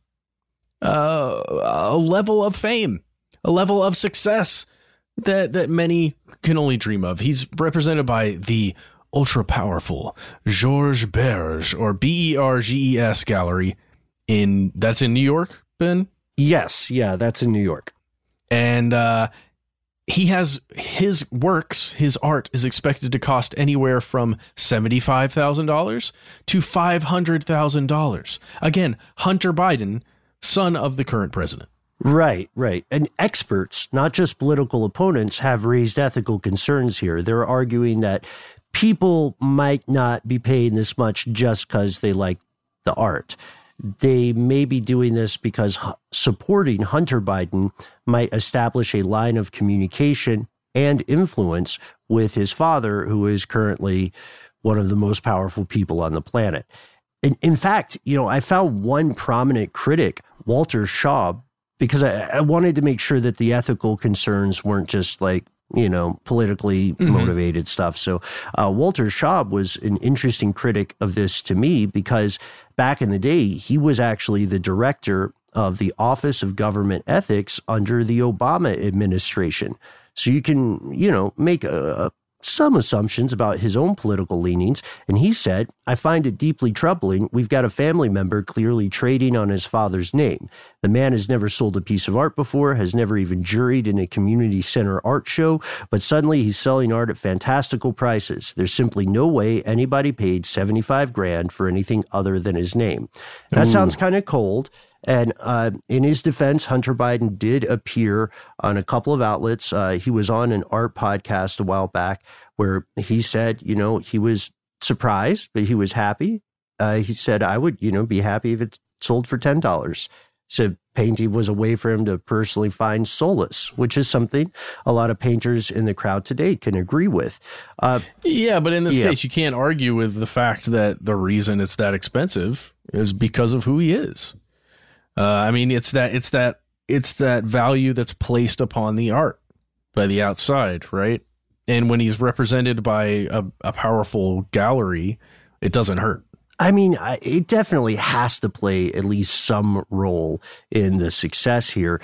Uh, a level of fame, a level of success that, that many can only dream of. He's represented by the ultra-powerful Georges Berge, or B E R G E S Gallery. in That's in New York, Ben? Yes, yeah, that's in New York. And uh, he has his works, his art is expected to cost anywhere from seventy-five thousand dollars to five hundred thousand dollars. Again, Hunter Biden, son of the current president. Right, right. And experts, not just political opponents, have raised ethical concerns here. They're arguing that people might not be paying this much just because they like the art. They may be doing this because supporting Hunter Biden might establish a line of communication and influence with his father, who is currently one of the most powerful people on the planet. In, in fact, you know, I found one prominent critic, Walter Schaub, because I, I wanted to make sure that the ethical concerns weren't just like, you know, politically mm-hmm. motivated stuff. So uh, Walter Schaub was an interesting critic of this to me because back in the day, he was actually the director of the Office of Government Ethics under the Obama administration. So you can, you know, make a, some assumptions about his own political leanings. And he said, I find it deeply troubling. We've got a family member clearly trading on his father's name. The man has never sold a piece of art before, has never even juried in a community center art show, but suddenly he's selling art at fantastical prices. There's simply no way anybody paid seventy-five grand for anything other than his name. That Ooh. sounds kind of cold. And uh, in his defense, Hunter Biden did appear on a couple of outlets. Uh, he was on an art podcast a while back where he said, you know, he was surprised, but he was happy. Uh, he said, I would, you know, be happy if it sold for ten dollars. So painting was a way for him to personally find solace, which is something a lot of painters in the crowd today can agree with. Uh, yeah, but in this yeah. case, you can't argue with the fact that the reason it's that expensive is because of who he is. Uh, I mean, it's that it's that it's that value that's placed upon the art by the outside, right? And when he's represented by a, a powerful gallery, it doesn't hurt. I mean, I, it definitely has to play at least some role in the success here.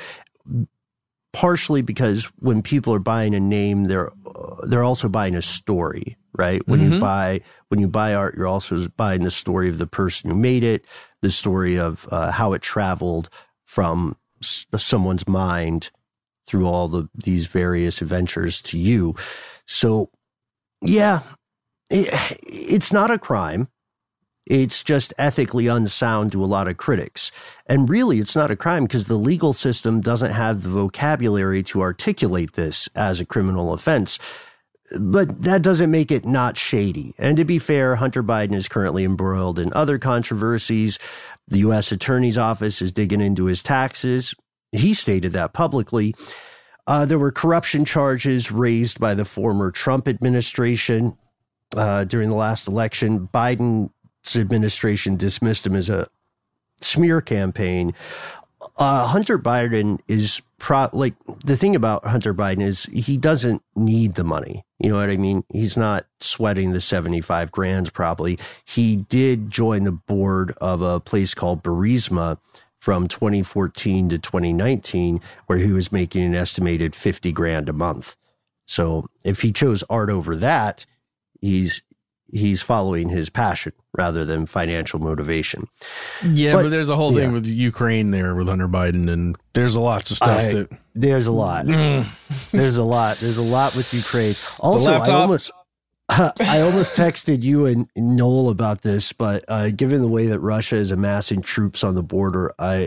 Partially because when people are buying a name, they're uh, they're also buying a story, right? When mm-hmm. you buy when you buy art, you're also buying the story of the person who made it, the story of uh, how it traveled from s- someone's mind through all the these various adventures to you. So, yeah, it, it's not a crime. It's just ethically unsound to a lot of critics. And really, it's not a crime because the legal system doesn't have the vocabulary to articulate this as a criminal offense. But that doesn't make it not shady. And to be fair, Hunter Biden is currently embroiled in other controversies. The U S Attorney's Office is digging into his taxes. He stated that publicly. Uh, there were corruption charges raised by the former Trump administration uh, during the last election. Biden's administration dismissed him as a smear campaign. Uh, Hunter Biden is pro like the thing about Hunter Biden is he doesn't need the money. You know what I mean? He's not sweating the seventy-five grand probably. He did join the board of a place called Burisma from twenty fourteen to twenty nineteen, where he was making an estimated fifty grand a month. So if he chose art over that, he's he's following his passion rather than financial motivation. Yeah, but, but there's a whole yeah. thing with Ukraine there with Hunter Biden, and there's a lot of stuff I, that there's a lot. Mm. There's a lot. There's a lot with Ukraine. Also, I almost uh, I almost texted you and Noel about this, but uh, given the way that Russia is amassing troops on the border, I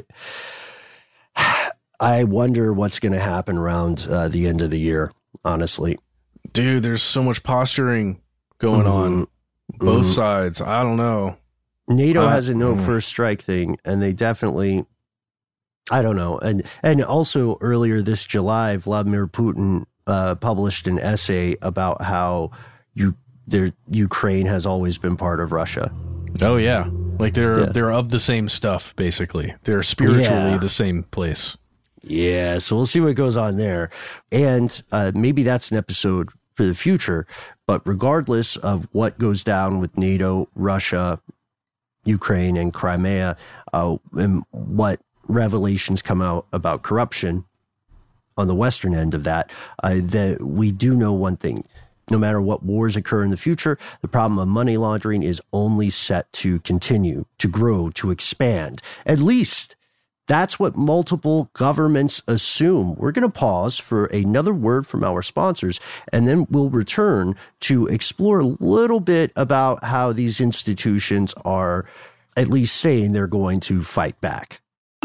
I wonder what's going to happen around uh, the end of the year. Honestly, dude, there's so much posturing going mm-hmm. on both mm-hmm. sides. I don't know. NATO uh, has a no mm. first strike thing, and they definitely, I don't know. And and also earlier this July, Vladimir Putin uh, published an essay about how you their Ukraine has always been part of Russia. Oh yeah, like they're yeah. they're of the same stuff basically. They're spiritually yeah. the same place. Yeah, so we'll see what goes on there, and uh, maybe that's an episode for the future. But regardless of what goes down with NATO, Russia, Ukraine and Crimea, uh, and what revelations come out about corruption on the western end of that, uh, that we do know one thing. No matter what wars occur in the future, the problem of money laundering is only set to continue, to grow, to expand. At least that's what multiple governments assume. We're going to pause for another word from our sponsors, and then we'll return to explore a little bit about how these institutions are at least saying they're going to fight back.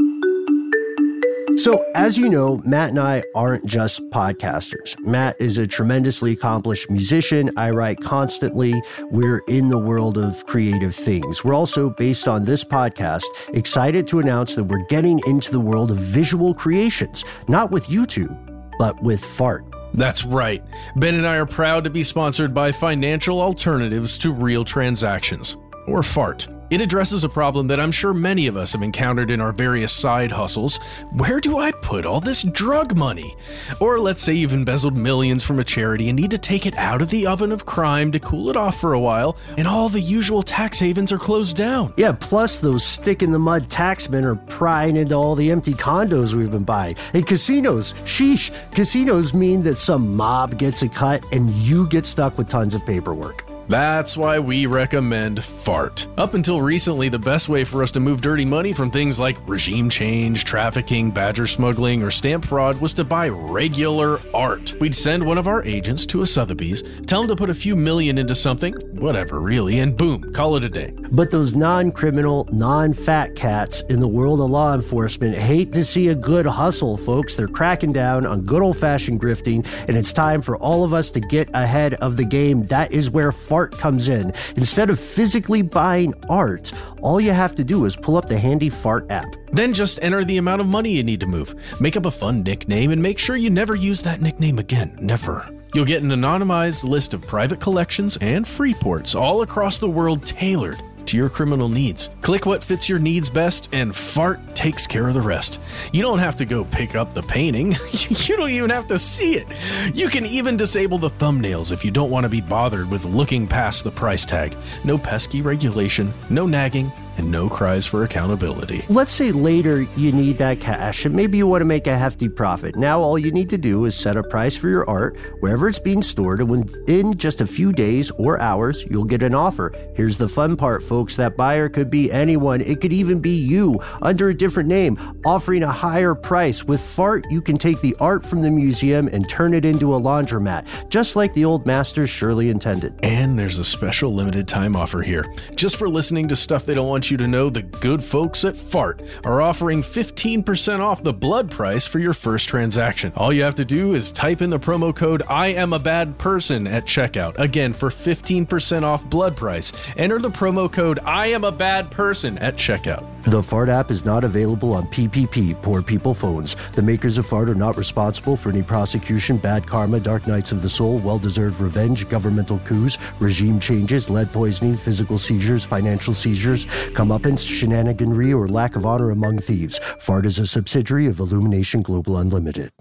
So, as you know, Matt and I aren't just podcasters. Matt is a tremendously accomplished musician. I write constantly. We're in the world of creative things. We're also, based on this podcast, excited to announce that we're getting into the world of visual creations, not with YouTube, but with Fart. That's right. Ben and I are proud to be sponsored by Financial Alternatives to Real Transactions, or Fart. It addresses a problem that I'm sure many of us have encountered in our various side hustles. Where do I put all this drug money? Or let's say you've embezzled millions from a charity and need to take it out of the oven of crime to cool it off for a while, and all the usual tax havens are closed down. Yeah, plus those stick-in-the-mud taxmen are prying into all the empty condos we've been buying. And casinos, sheesh, casinos mean that some mob gets a cut and you get stuck with tons of paperwork. That's why we recommend Fart. Up until recently, the best way for us to move dirty money from things like regime change, trafficking, badger smuggling, or stamp fraud was to buy regular art. We'd send one of our agents to a Sotheby's, tell them to put a few million into something, whatever really, and boom, call it a day. But those non-criminal, non-fat cats in the world of law enforcement hate to see a good hustle, folks. They're cracking down on good old-fashioned grifting, and it's time for all of us to get ahead of the game. That is where Fart comes in. Instead of physically buying art, all you have to do is pull up the handy Fart app. Then just enter the amount of money you need to move. Make up a fun nickname and make sure you never use that nickname again. Never. You'll get an anonymized list of private collections and free ports all across the world tailored to your criminal needs. Click what fits your needs best, and Fart takes care of the rest. You don't have to go pick up the painting. You don't even have to see it. You can even disable the thumbnails if you don't want to be bothered with looking past the price tag. No pesky regulation, no nagging, and no cries for accountability. Let's say later you need that cash and maybe you want to make a hefty profit. Now all you need to do is set a price for your art wherever it's being stored, and within just a few days or hours, you'll get an offer. Here's the fun part, folks. That buyer could be anyone. It could even be you under a different name, offering a higher price. With Fart, you can take the art from the museum and turn it into a laundromat, just like the old masters surely intended. And there's a special limited time offer here. Just for listening to stuff they don't want you to know, the good folks at Fart are offering fifteen percent off the blood price for your first transaction. All you have to do is type in the promo code I am a bad person at checkout. Again, for fifteen percent off blood price, enter the promo code I am a bad person at checkout. The Fart app is not available on P P P, poor people phones. The makers of Fart are not responsible for any prosecution, bad karma, dark nights of the soul, well-deserved revenge, governmental coups, regime changes, lead poisoning, physical seizures, financial seizures, comeuppance, shenaniganry, or lack of honor among thieves. Fart is a subsidiary of Illumination Global Unlimited.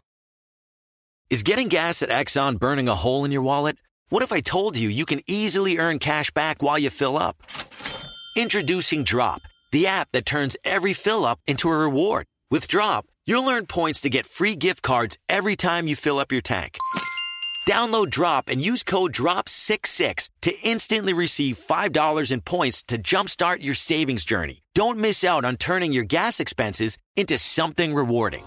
Is getting gas at Exxon burning a hole in your wallet? What if I told you you can easily earn cash back while you fill up? Introducing Drop, the app that turns every fill up into a reward. With Drop, you'll earn points to get free gift cards every time you fill up your tank. Download Drop and use code D R O P six six to instantly receive five dollars in points to jumpstart your savings journey. Don't miss out on turning your gas expenses into something rewarding.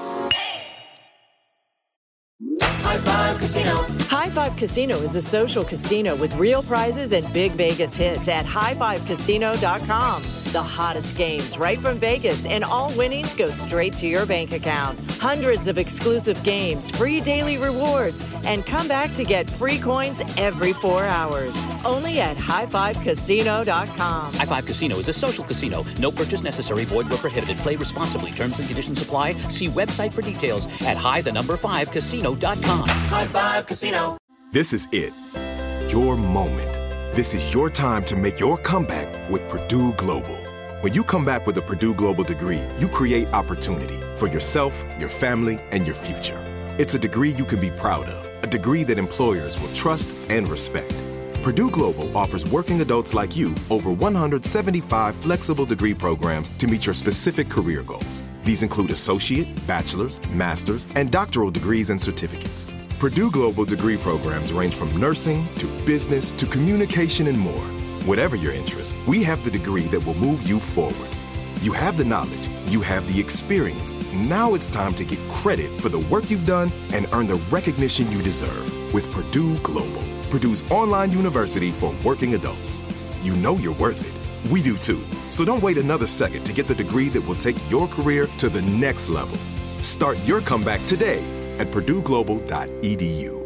High Five Casino. High Five Casino is a social casino with real prizes and big Vegas hits at high five casino dot com. The hottest games right from Vegas, and all winnings go straight to your bank account. Hundreds of exclusive games, free daily rewards, and come back to get free coins every four hours. Only at high five casino dot com. High Five Casino is a social casino. No purchase necessary. Void where prohibited. Play responsibly. Terms and conditions apply. See website for details at high the number five casino dot com. High Five Casino. This is it. Your moment. This is your time to make your comeback with Purdue Global. When you come back with a Purdue Global degree, you create opportunity for yourself, your family, and your future. It's a degree you can be proud of, a degree that employers will trust and respect. Purdue Global offers working adults like you over one hundred seventy-five flexible degree programs to meet your specific career goals. These include associate, bachelor's, master's, and doctoral degrees and certificates. Purdue Global degree programs range from nursing to business to communication and more. Whatever your interest, we have the degree that will move you forward. You have the knowledge, you have the experience. Now it's time to get credit for the work you've done and earn the recognition you deserve with Purdue Global, Purdue's online university for working adults. You know you're worth it. We do too. So don't wait another second to get the degree that will take your career to the next level. Start your comeback today at purdue global dot e d u.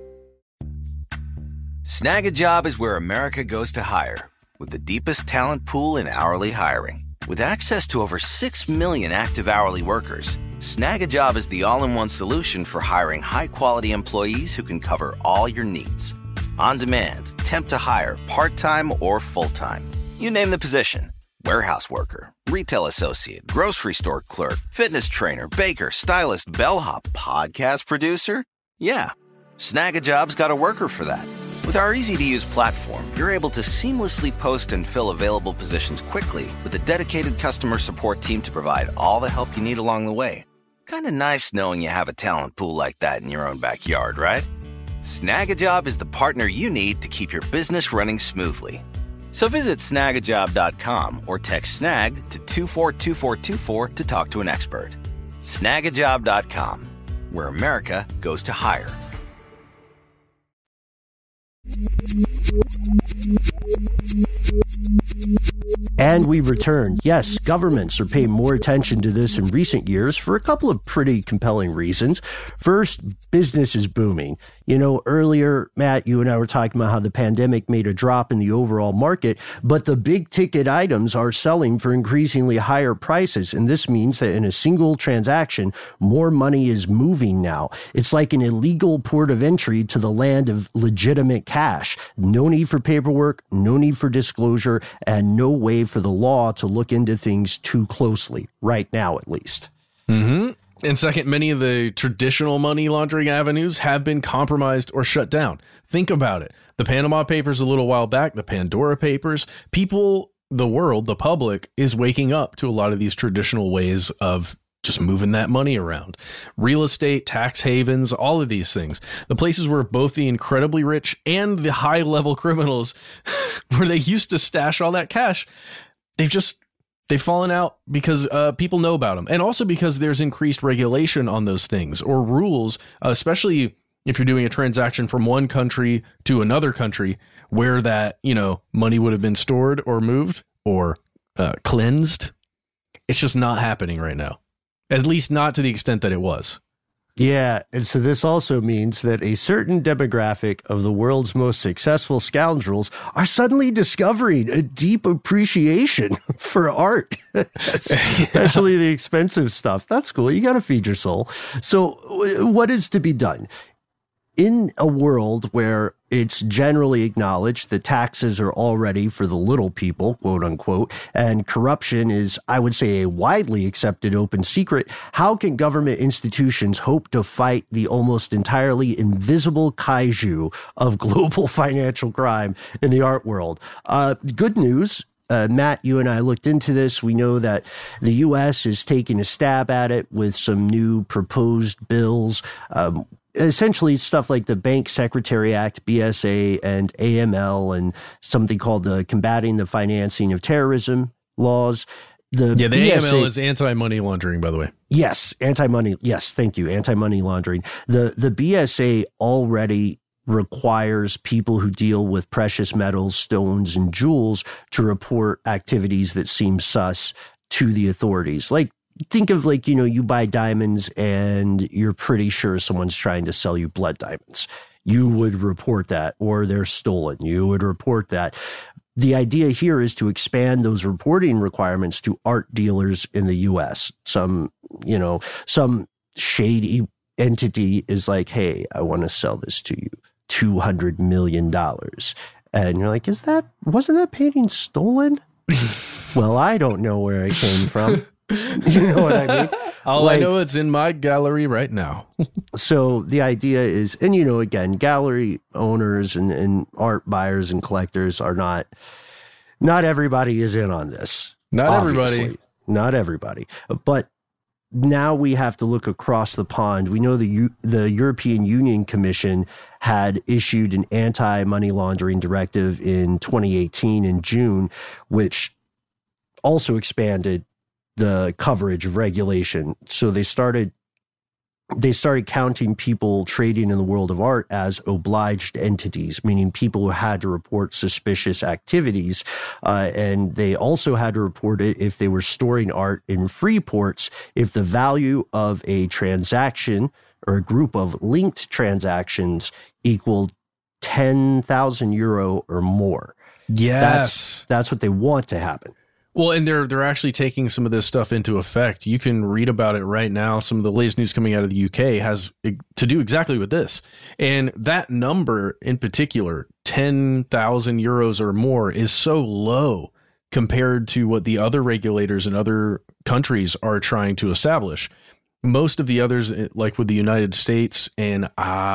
Snag a Job is where America goes to hire, with the deepest talent pool in hourly hiring. With access to over six million active hourly workers, Snag a Job is the all-in-one solution for hiring high-quality employees who can cover all your needs. On demand, temp to hire, part-time or full-time. You name the position. Warehouse worker, retail associate, grocery store clerk, fitness trainer, baker, stylist, bellhop, podcast producer. Yeah, Snag a Job's got a worker for that. With our easy-to-use platform, you're able to seamlessly post and fill available positions quickly with a dedicated customer support team to provide all the help you need along the way. Kind of nice knowing you have a talent pool like that in your own backyard, right? Snag a Job is the partner you need to keep your business running smoothly. So visit snag a job dot com or text SNAG to two four two four two four to talk to an expert. snag a job dot com, where America goes to hire. And we return. Yes, governments are paying more attention to this in recent years for a couple of pretty compelling reasons. First, business is booming. You know, earlier, Matt, you and I were talking about how the pandemic made a drop in the overall market, but the big ticket items are selling for increasingly higher prices. And this means that in a single transaction, more money is moving now. It's like an illegal port of entry to the land of legitimate cash. No need for paperwork, no need for disclosure, and no way for the law to look into things too closely, right now at least. Mm-hmm. And second, many of the traditional money laundering avenues have been compromised or shut down. Think about it. The Panama Papers a little while back, the Pandora Papers, people, the world, the public is waking up to a lot of these traditional ways of just moving that money around. Real estate, tax havens, all of these things. The places where both the incredibly rich and the high-level criminals, where they used to stash all that cash, they've just They've fallen out because uh, people know about them, and also because there's increased regulation on those things or rules, uh, especially if you're doing a transaction from one country to another country where that, you know, money would have been stored or moved or uh, cleansed. It's just not happening right now, at least not to the extent that it was. Yeah, and so this also means that a certain demographic of the world's most successful scoundrels are suddenly discovering a deep appreciation for art, especially the expensive stuff. That's cool. You got to feed your soul. So what is to be done? In a world where it's generally acknowledged that taxes are already for the little people, quote unquote, and corruption is, I would say, a widely accepted open secret, how can government institutions hope to fight the almost entirely invisible kaiju of global financial crime in the art world? Uh, good news. Uh, Matt, you and I looked into this. We know that the U S is taking a stab at it with some new proposed bills. Um, Essentially, stuff like the Bank Secretary Act, B S A, and A M L, and something called the Combating the Financing of Terrorism laws. The yeah, the B S A, A M L is anti-money laundering, by the way. Yes, anti-money. Yes, thank you. Anti-money laundering. The the B S A already requires people who deal with precious metals, stones, and jewels to report activities that seem sus to the authorities. Like, think of like, you know, you buy diamonds and you're pretty sure someone's trying to sell you blood diamonds. You would report that, or they're stolen. You would report that. The idea here is to expand those reporting requirements to art dealers in the U S. Some, you know, some shady entity is like, hey, I want to sell this to you, two hundred million dollars. And you're like, is that, wasn't that painting stolen? Well, I don't know where it came from. You know what I mean? All like, I know, it's in my gallery right now. So the idea is, and you know, again, gallery owners and, and art buyers and collectors are not, not everybody is in on this. Not obviously. everybody. Not everybody. But now we have to look across the pond. We know the U- the European Union Commission had issued an anti-money laundering directive in twenty eighteen in June, which also expanded the coverage of regulation. So they started they started counting people trading in the world of art as obliged entities, meaning people who had to report suspicious activities. Uh, and they also had to report it if they were storing art in free ports, if the value of a transaction or a group of linked transactions equaled ten thousand euro or more. Yes. That's, that's what they want to happen. Well, and they're they're actually taking some of this stuff into effect. You can read about it right now. Some of the latest news coming out of the U K has to do exactly with this. And that number in particular, ten thousand euros or more, is so low compared to what the other regulators in other countries are trying to establish. Most of the others, like with the United States and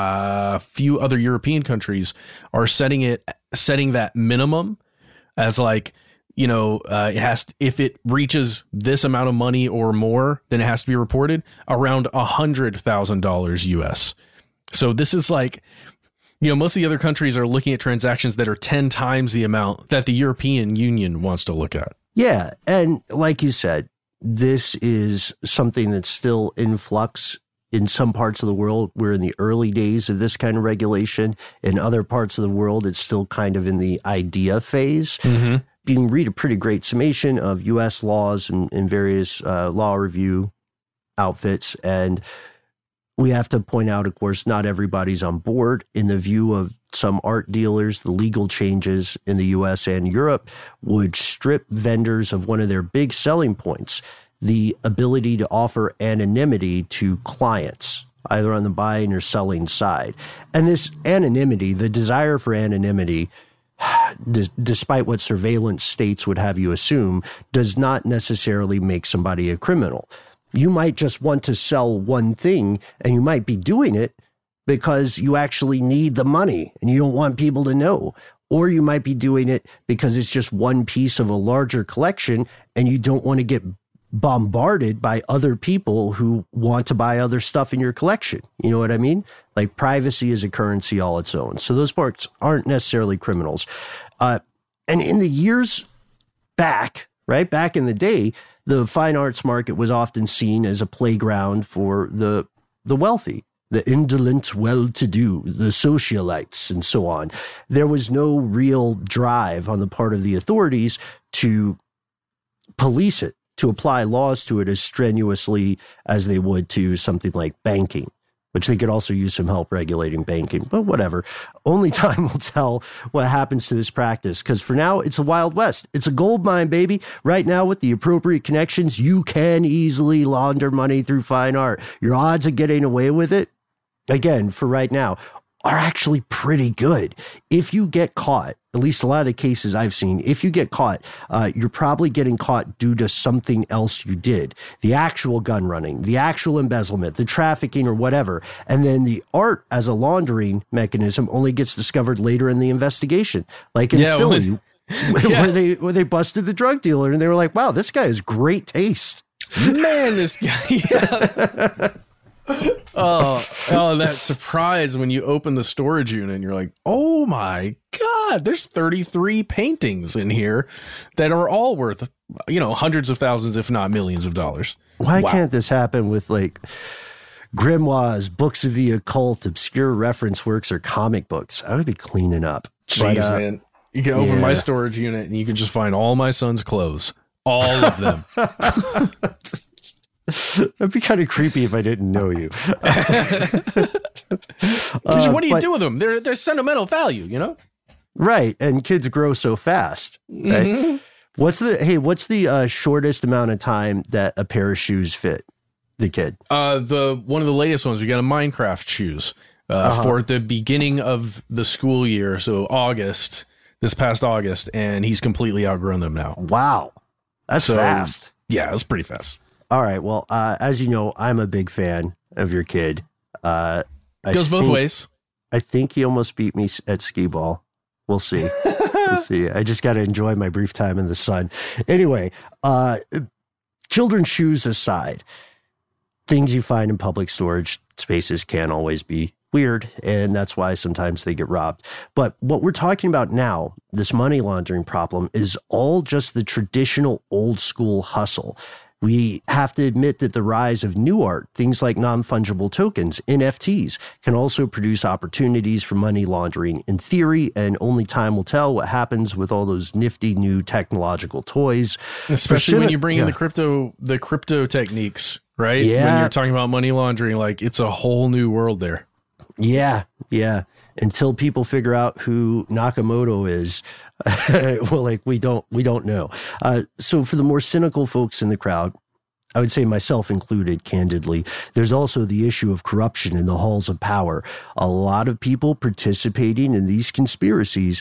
a few other European countries, are setting it setting that minimum as like, you know, uh, it has to, if it reaches this amount of money or more, then it has to be reported around a hundred thousand dollars U S. So this is like, you know, most of the other countries are looking at transactions that are ten times the amount that the European Union wants to look at. Yeah. And like you said, this is something that's still in flux. In some parts of the world, we're in the early days of this kind of regulation. In other parts of the world, it's still kind of in the idea phase. Mm-hmm. You can read a pretty great summation of U S laws and, and various uh, law review outfits. And we have to point out, of course, not everybody's on board. In the view of some art dealers, the legal changes in the U S and Europe would strip vendors of one of their big selling points, the ability to offer anonymity to clients, either on the buying or selling side. And this anonymity, the desire for anonymity, D- despite what surveillance states would have you assume, does not necessarily make somebody a criminal. You might just want to sell one thing, and you might be doing it because you actually need the money and you don't want people to know. Or you might be doing it because it's just one piece of a larger collection and you don't want to get bombarded by other people who want to buy other stuff in your collection. You know what I mean? Like privacy is a currency all its own. So those parts aren't necessarily criminals. Uh, and in the years back, right, back in the day, the fine arts market was often seen as a playground for the the wealthy, the indolent, well-to-do, the socialites, and so on. There was no real drive on the part of the authorities to police it, to apply laws to it as strenuously as they would to something like banking, which they could also use some help regulating banking. But whatever. Only time will tell what happens to this practice, because for now, it's a Wild West. It's a gold mine, baby. Right now, with the appropriate connections, you can easily launder money through fine art. Your odds of getting away with it, again, for right now, are actually pretty good. If you get caught, at least a lot of the cases I've seen, if you get caught, uh, you're probably getting caught due to something else you did. The actual gun running, the actual embezzlement, the trafficking or whatever. And then the art as a laundering mechanism only gets discovered later in the investigation. Like in yeah, Philly, when, where, yeah. they, where they busted the drug dealer and they were like, wow, this guy has great taste. Man, this guy, yeah. oh, oh, that surprise when you open the storage unit and you're like, oh my God, there's thirty-three paintings in here that are all worth, you know, hundreds of thousands, if not millions of dollars. Why wow. can't this happen with like grimoires, books of the occult, obscure reference works, or comic books? I would be cleaning up. Jeez, but, uh, man. You can open yeah. my storage unit and you can just find all my son's clothes. All of them. That'd be kind of creepy if I didn't know you. uh, what do you but, do with them? They're they're sentimental value, you know? Right. And kids grow so fast. Right? Mm-hmm. What's the hey, what's the uh, shortest amount of time that a pair of shoes fit the kid? Uh, the one of the latest ones, we got a Minecraft shoes uh, uh-huh. for the beginning of the school year. So August, this past August, and he's completely outgrown them now. Wow. That's so, fast. Yeah, that's pretty fast. All right. Well, uh, as you know, I'm a big fan of your kid. Uh, I Goes both think, ways. I think he almost beat me at skee ball. We'll see. We'll see. I just got to enjoy my brief time in the sun. Anyway, uh, children's shoes aside, things you find in public storage spaces can always be weird, and that's why sometimes they get robbed. But what we're talking about now, this money laundering problem, is all just the traditional old school hustle. We have to admit that the rise of new art, things like non-fungible tokens, N F Ts, can also produce opportunities for money laundering in theory, and only time will tell what happens with all those nifty new technological toys. Especially Cine- when you bring yeah. in the crypto, the crypto techniques, right? Yeah. When you're talking about money laundering, like it's a whole new world there. Yeah, yeah. Until people figure out who Nakamoto is, well, like we don't, we don't know. Uh, so for the more cynical folks in the crowd, I would say myself included, candidly, there's also the issue of corruption in the halls of power. A lot of people participating in these conspiracies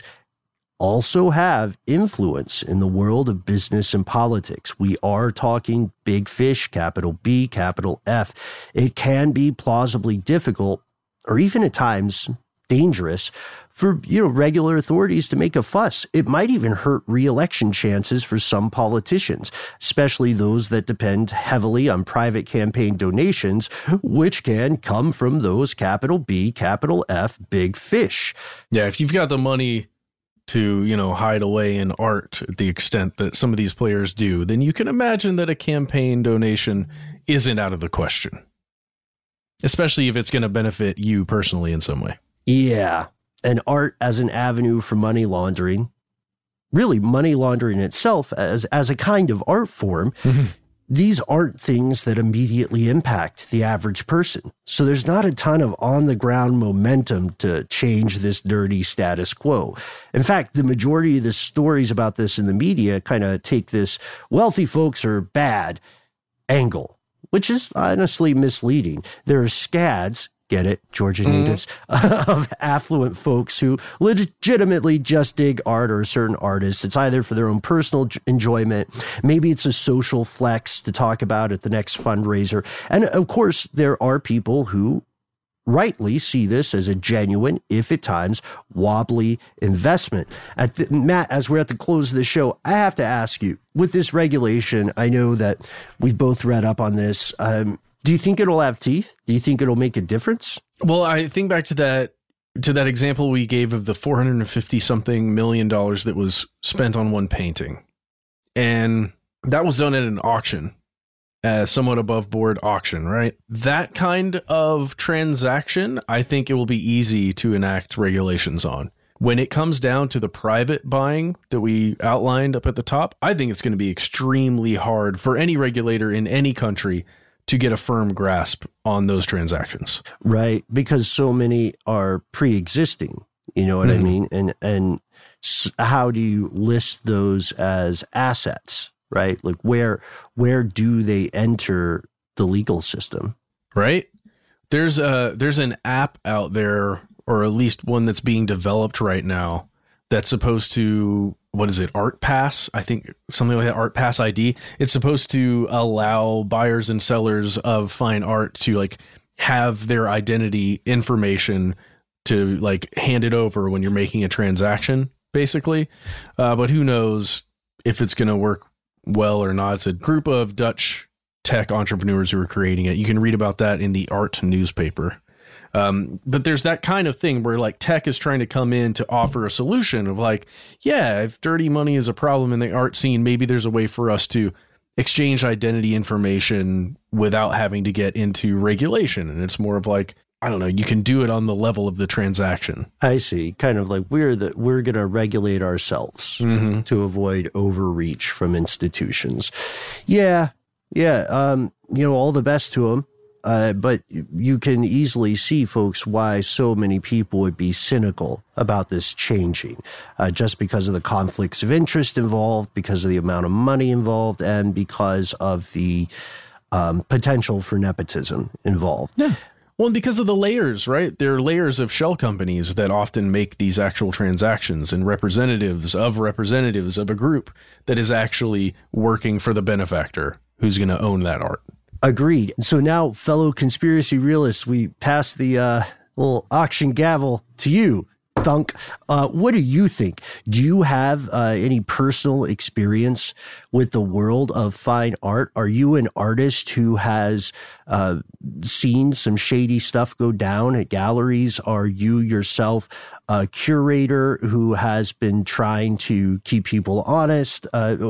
also have influence in the world of business and politics. We are talking big fish, capital B, capital F. It can be plausibly difficult, or even at times dangerous, for, you know, regular authorities to make a fuss. It might even hurt re-election chances for some politicians, especially those that depend heavily on private campaign donations, which can come from those capital B, capital F, big fish. Yeah, if you've got the money to, you know, hide away in art at the extent that some of these players do, then you can imagine that a campaign donation isn't out of the question, especially if it's going to benefit you personally in some way. Yeah. And art as an avenue for money laundering, really money laundering itself as, as a kind of art form, mm-hmm. These aren't things that immediately impact the average person. So there's not a ton of on-the-ground momentum to change this dirty status quo. In fact, the majority of the stories about this in the media kind of take this wealthy folks are bad angle, which is honestly misleading. There are scads, get it, Georgia mm-hmm. natives, of affluent folks who legitimately just dig art or a certain artist. It's either for their own personal enjoyment, maybe it's a social flex to talk about at the next fundraiser. And of course, there are people who rightly see this as a genuine, if at times, wobbly investment. At the, Matt, as we're at the close of the show, I have to ask you, with this regulation, I know that we've both read up on this. Um, do you think it'll have teeth? Do you think it'll make a difference? Well, I think back to that to that example we gave of the four hundred fifty something million dollars that was spent on one painting. And that was done at an auction. A somewhat above board auction, right? That kind of transaction, I think it will be easy to enact regulations on. When it comes down to the private buying that we outlined up at the top, I think it's going to be extremely hard for any regulator in any country to get a firm grasp on those transactions. Right, because so many are pre-existing, you know what mm-hmm. I mean? And and how do you list those as assets? Right? Like where where do they enter the legal system? Right? There's a there's an app out there, or at least one that's being developed right now, that's supposed to, what is it, Art Pass? I think something like that, Art Pass I D. It's supposed to allow buyers and sellers of fine art to like have their identity information to like hand it over when you're making a transaction, basically. Uh, but who knows if it's going to work well or not. It's a group of Dutch tech entrepreneurs who are creating it. You can read about that in the Art newspaper. Um, but there's that kind of thing where like tech is trying to come in to offer a solution of like, yeah, if dirty money is a problem in the art scene, maybe there's a way for us to exchange identity information without having to get into regulation. And it's more of like, I don't know, you can do it on the level of the transaction. I see. Kind of like we're the, we're going to regulate ourselves mm-hmm. to avoid overreach from institutions. Yeah. Yeah. Um, you know, all the best to them. Uh, but you can easily see, folks, why so many people would be cynical about this changing, uh, just because of the conflicts of interest involved, because of the amount of money involved, and because of the um, potential for nepotism involved. Yeah. Well, and because of the layers, right? There are layers of shell companies that often make these actual transactions, and representatives of representatives of a group that is actually working for the benefactor. who's going to own that art. Agreed. So now, fellow conspiracy realists, we pass the uh, little auction gavel to you, Thunk. Uh, what do you think? Do you have uh, any personal experience with the world of fine art? Are you an artist who has uh, seen some shady stuff go down at galleries? Are you yourself a curator who has been trying to keep people honest? Uh,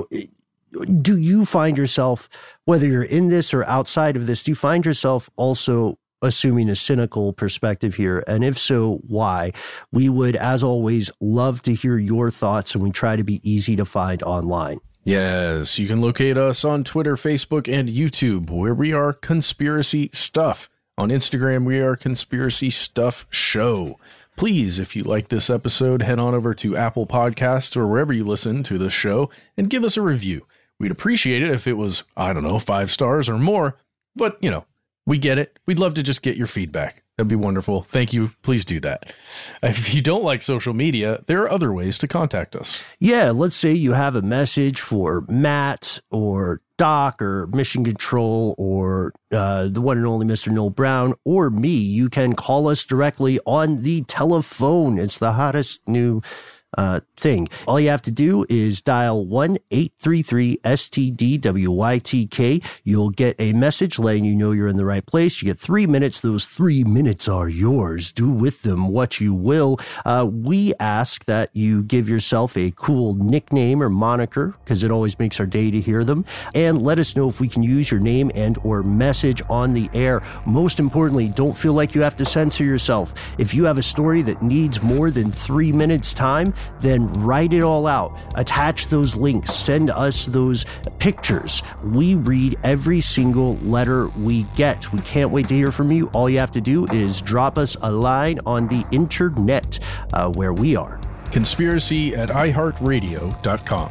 do you find yourself, whether you're in this or outside of this, do you find yourself also assuming a cynical perspective here? And if so, why? We would, as always, love to hear your thoughts, and we try to be easy to find online. Yes, you can locate us on Twitter, Facebook, and YouTube, where we are Conspiracy Stuff. On Instagram, we are Conspiracy Stuff Show. Please, if you like this episode, head on over to Apple Podcasts or wherever you listen to this show and give us a review. We'd appreciate it if it was, I don't know, five stars or more, but, you know, we get it. We'd love to just get your feedback. That'd be wonderful. Thank you. Please do that. If you don't like social media, there are other ways to contact us. Yeah, let's say you have a message for Matt or Doc or Mission Control or uh, the one and only Mister Noel Brown or me. You can call us directly on the telephone. It's the hottest new uh, thing. All you have to do is dial one eight three three S T D W Y T K. You'll get a message letting you know you're in the right place. You get three minutes. Those three minutes are yours. Do with them what you will. Uh, we ask that you give yourself a cool nickname or moniker, because it always makes our day to hear them. And let us know if we can use your name and or message on the air. Most importantly, don't feel like you have to censor yourself. If you have a story that needs more than three minutes time, then write it all out. Attach those links. Send us those pictures. We read every single letter we get. We can't wait to hear from you. All you have to do is drop us a line on the internet uh, where we are. Conspiracy at i heart radio dot com.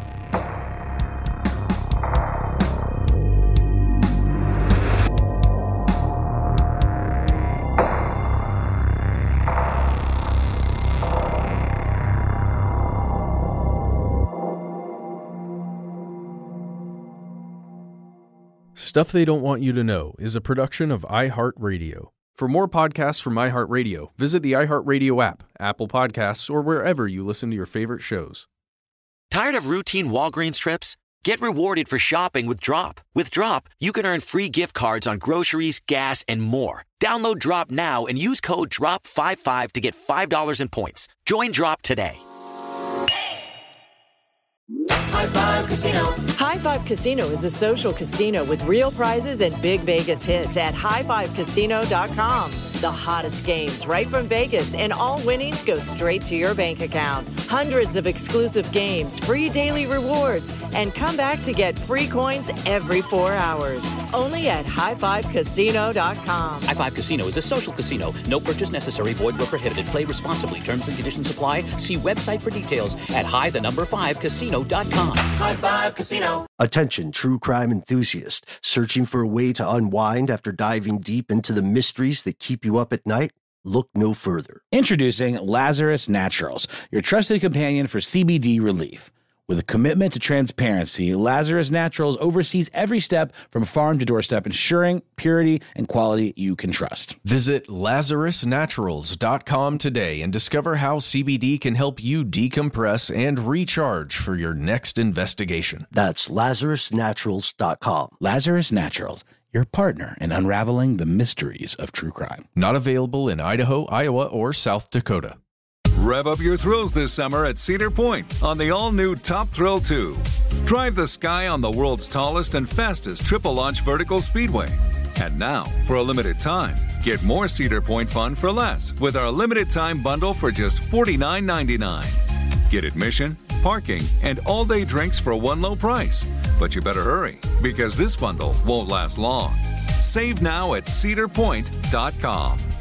Stuff They Don't Want You to Know is a production of iHeartRadio. For more podcasts from iHeartRadio, visit the iHeartRadio app, Apple Podcasts, or wherever you listen to your favorite shows. Tired of routine Walgreens trips? Get rewarded for shopping with Drop. With Drop, you can earn free gift cards on groceries, gas, and more. Download Drop now and use code drop fifty-five to get five dollars in points. Join Drop today. High Five Casino. High Five Casino is a social casino with real prizes and big Vegas hits at high five casino dot com. The hottest games right from Vegas, and all winnings go straight to your bank account. Hundreds of exclusive games, free daily rewards, and come back to get free coins every four hours. Only at high five casino dot com. High Five Casino is a social casino. No purchase necessary. Void where prohibited. Play responsibly. Terms and conditions apply. See website for details at high the number five casino dot com. High Five Casino. Attention, true crime enthusiast. Searching for a way to unwind after diving deep into the mysteries that keep you up at night? Look no further. Introducing Lazarus Naturals, your trusted companion for C B D relief. With a commitment to transparency, Lazarus Naturals oversees every step from farm to doorstep, ensuring purity and quality you can trust. Visit lazarus naturals dot com today and discover how C B D can help you decompress and recharge for your next investigation. That's lazarus naturals dot com. Lazarus Naturals, your partner in unraveling the mysteries of true crime. Not available in Idaho, Iowa, or South Dakota. Rev up your thrills this summer at Cedar Point on the all-new Top Thrill two. Drive the sky on the world's tallest and fastest triple-launch vertical speedway. And now, for a limited time, get more Cedar Point fun for less with our limited-time bundle for just forty-nine ninety-nine. Get admission, parking, and all-day drinks for one low price. But you better hurry, because this bundle won't last long. Save now at cedar point dot com.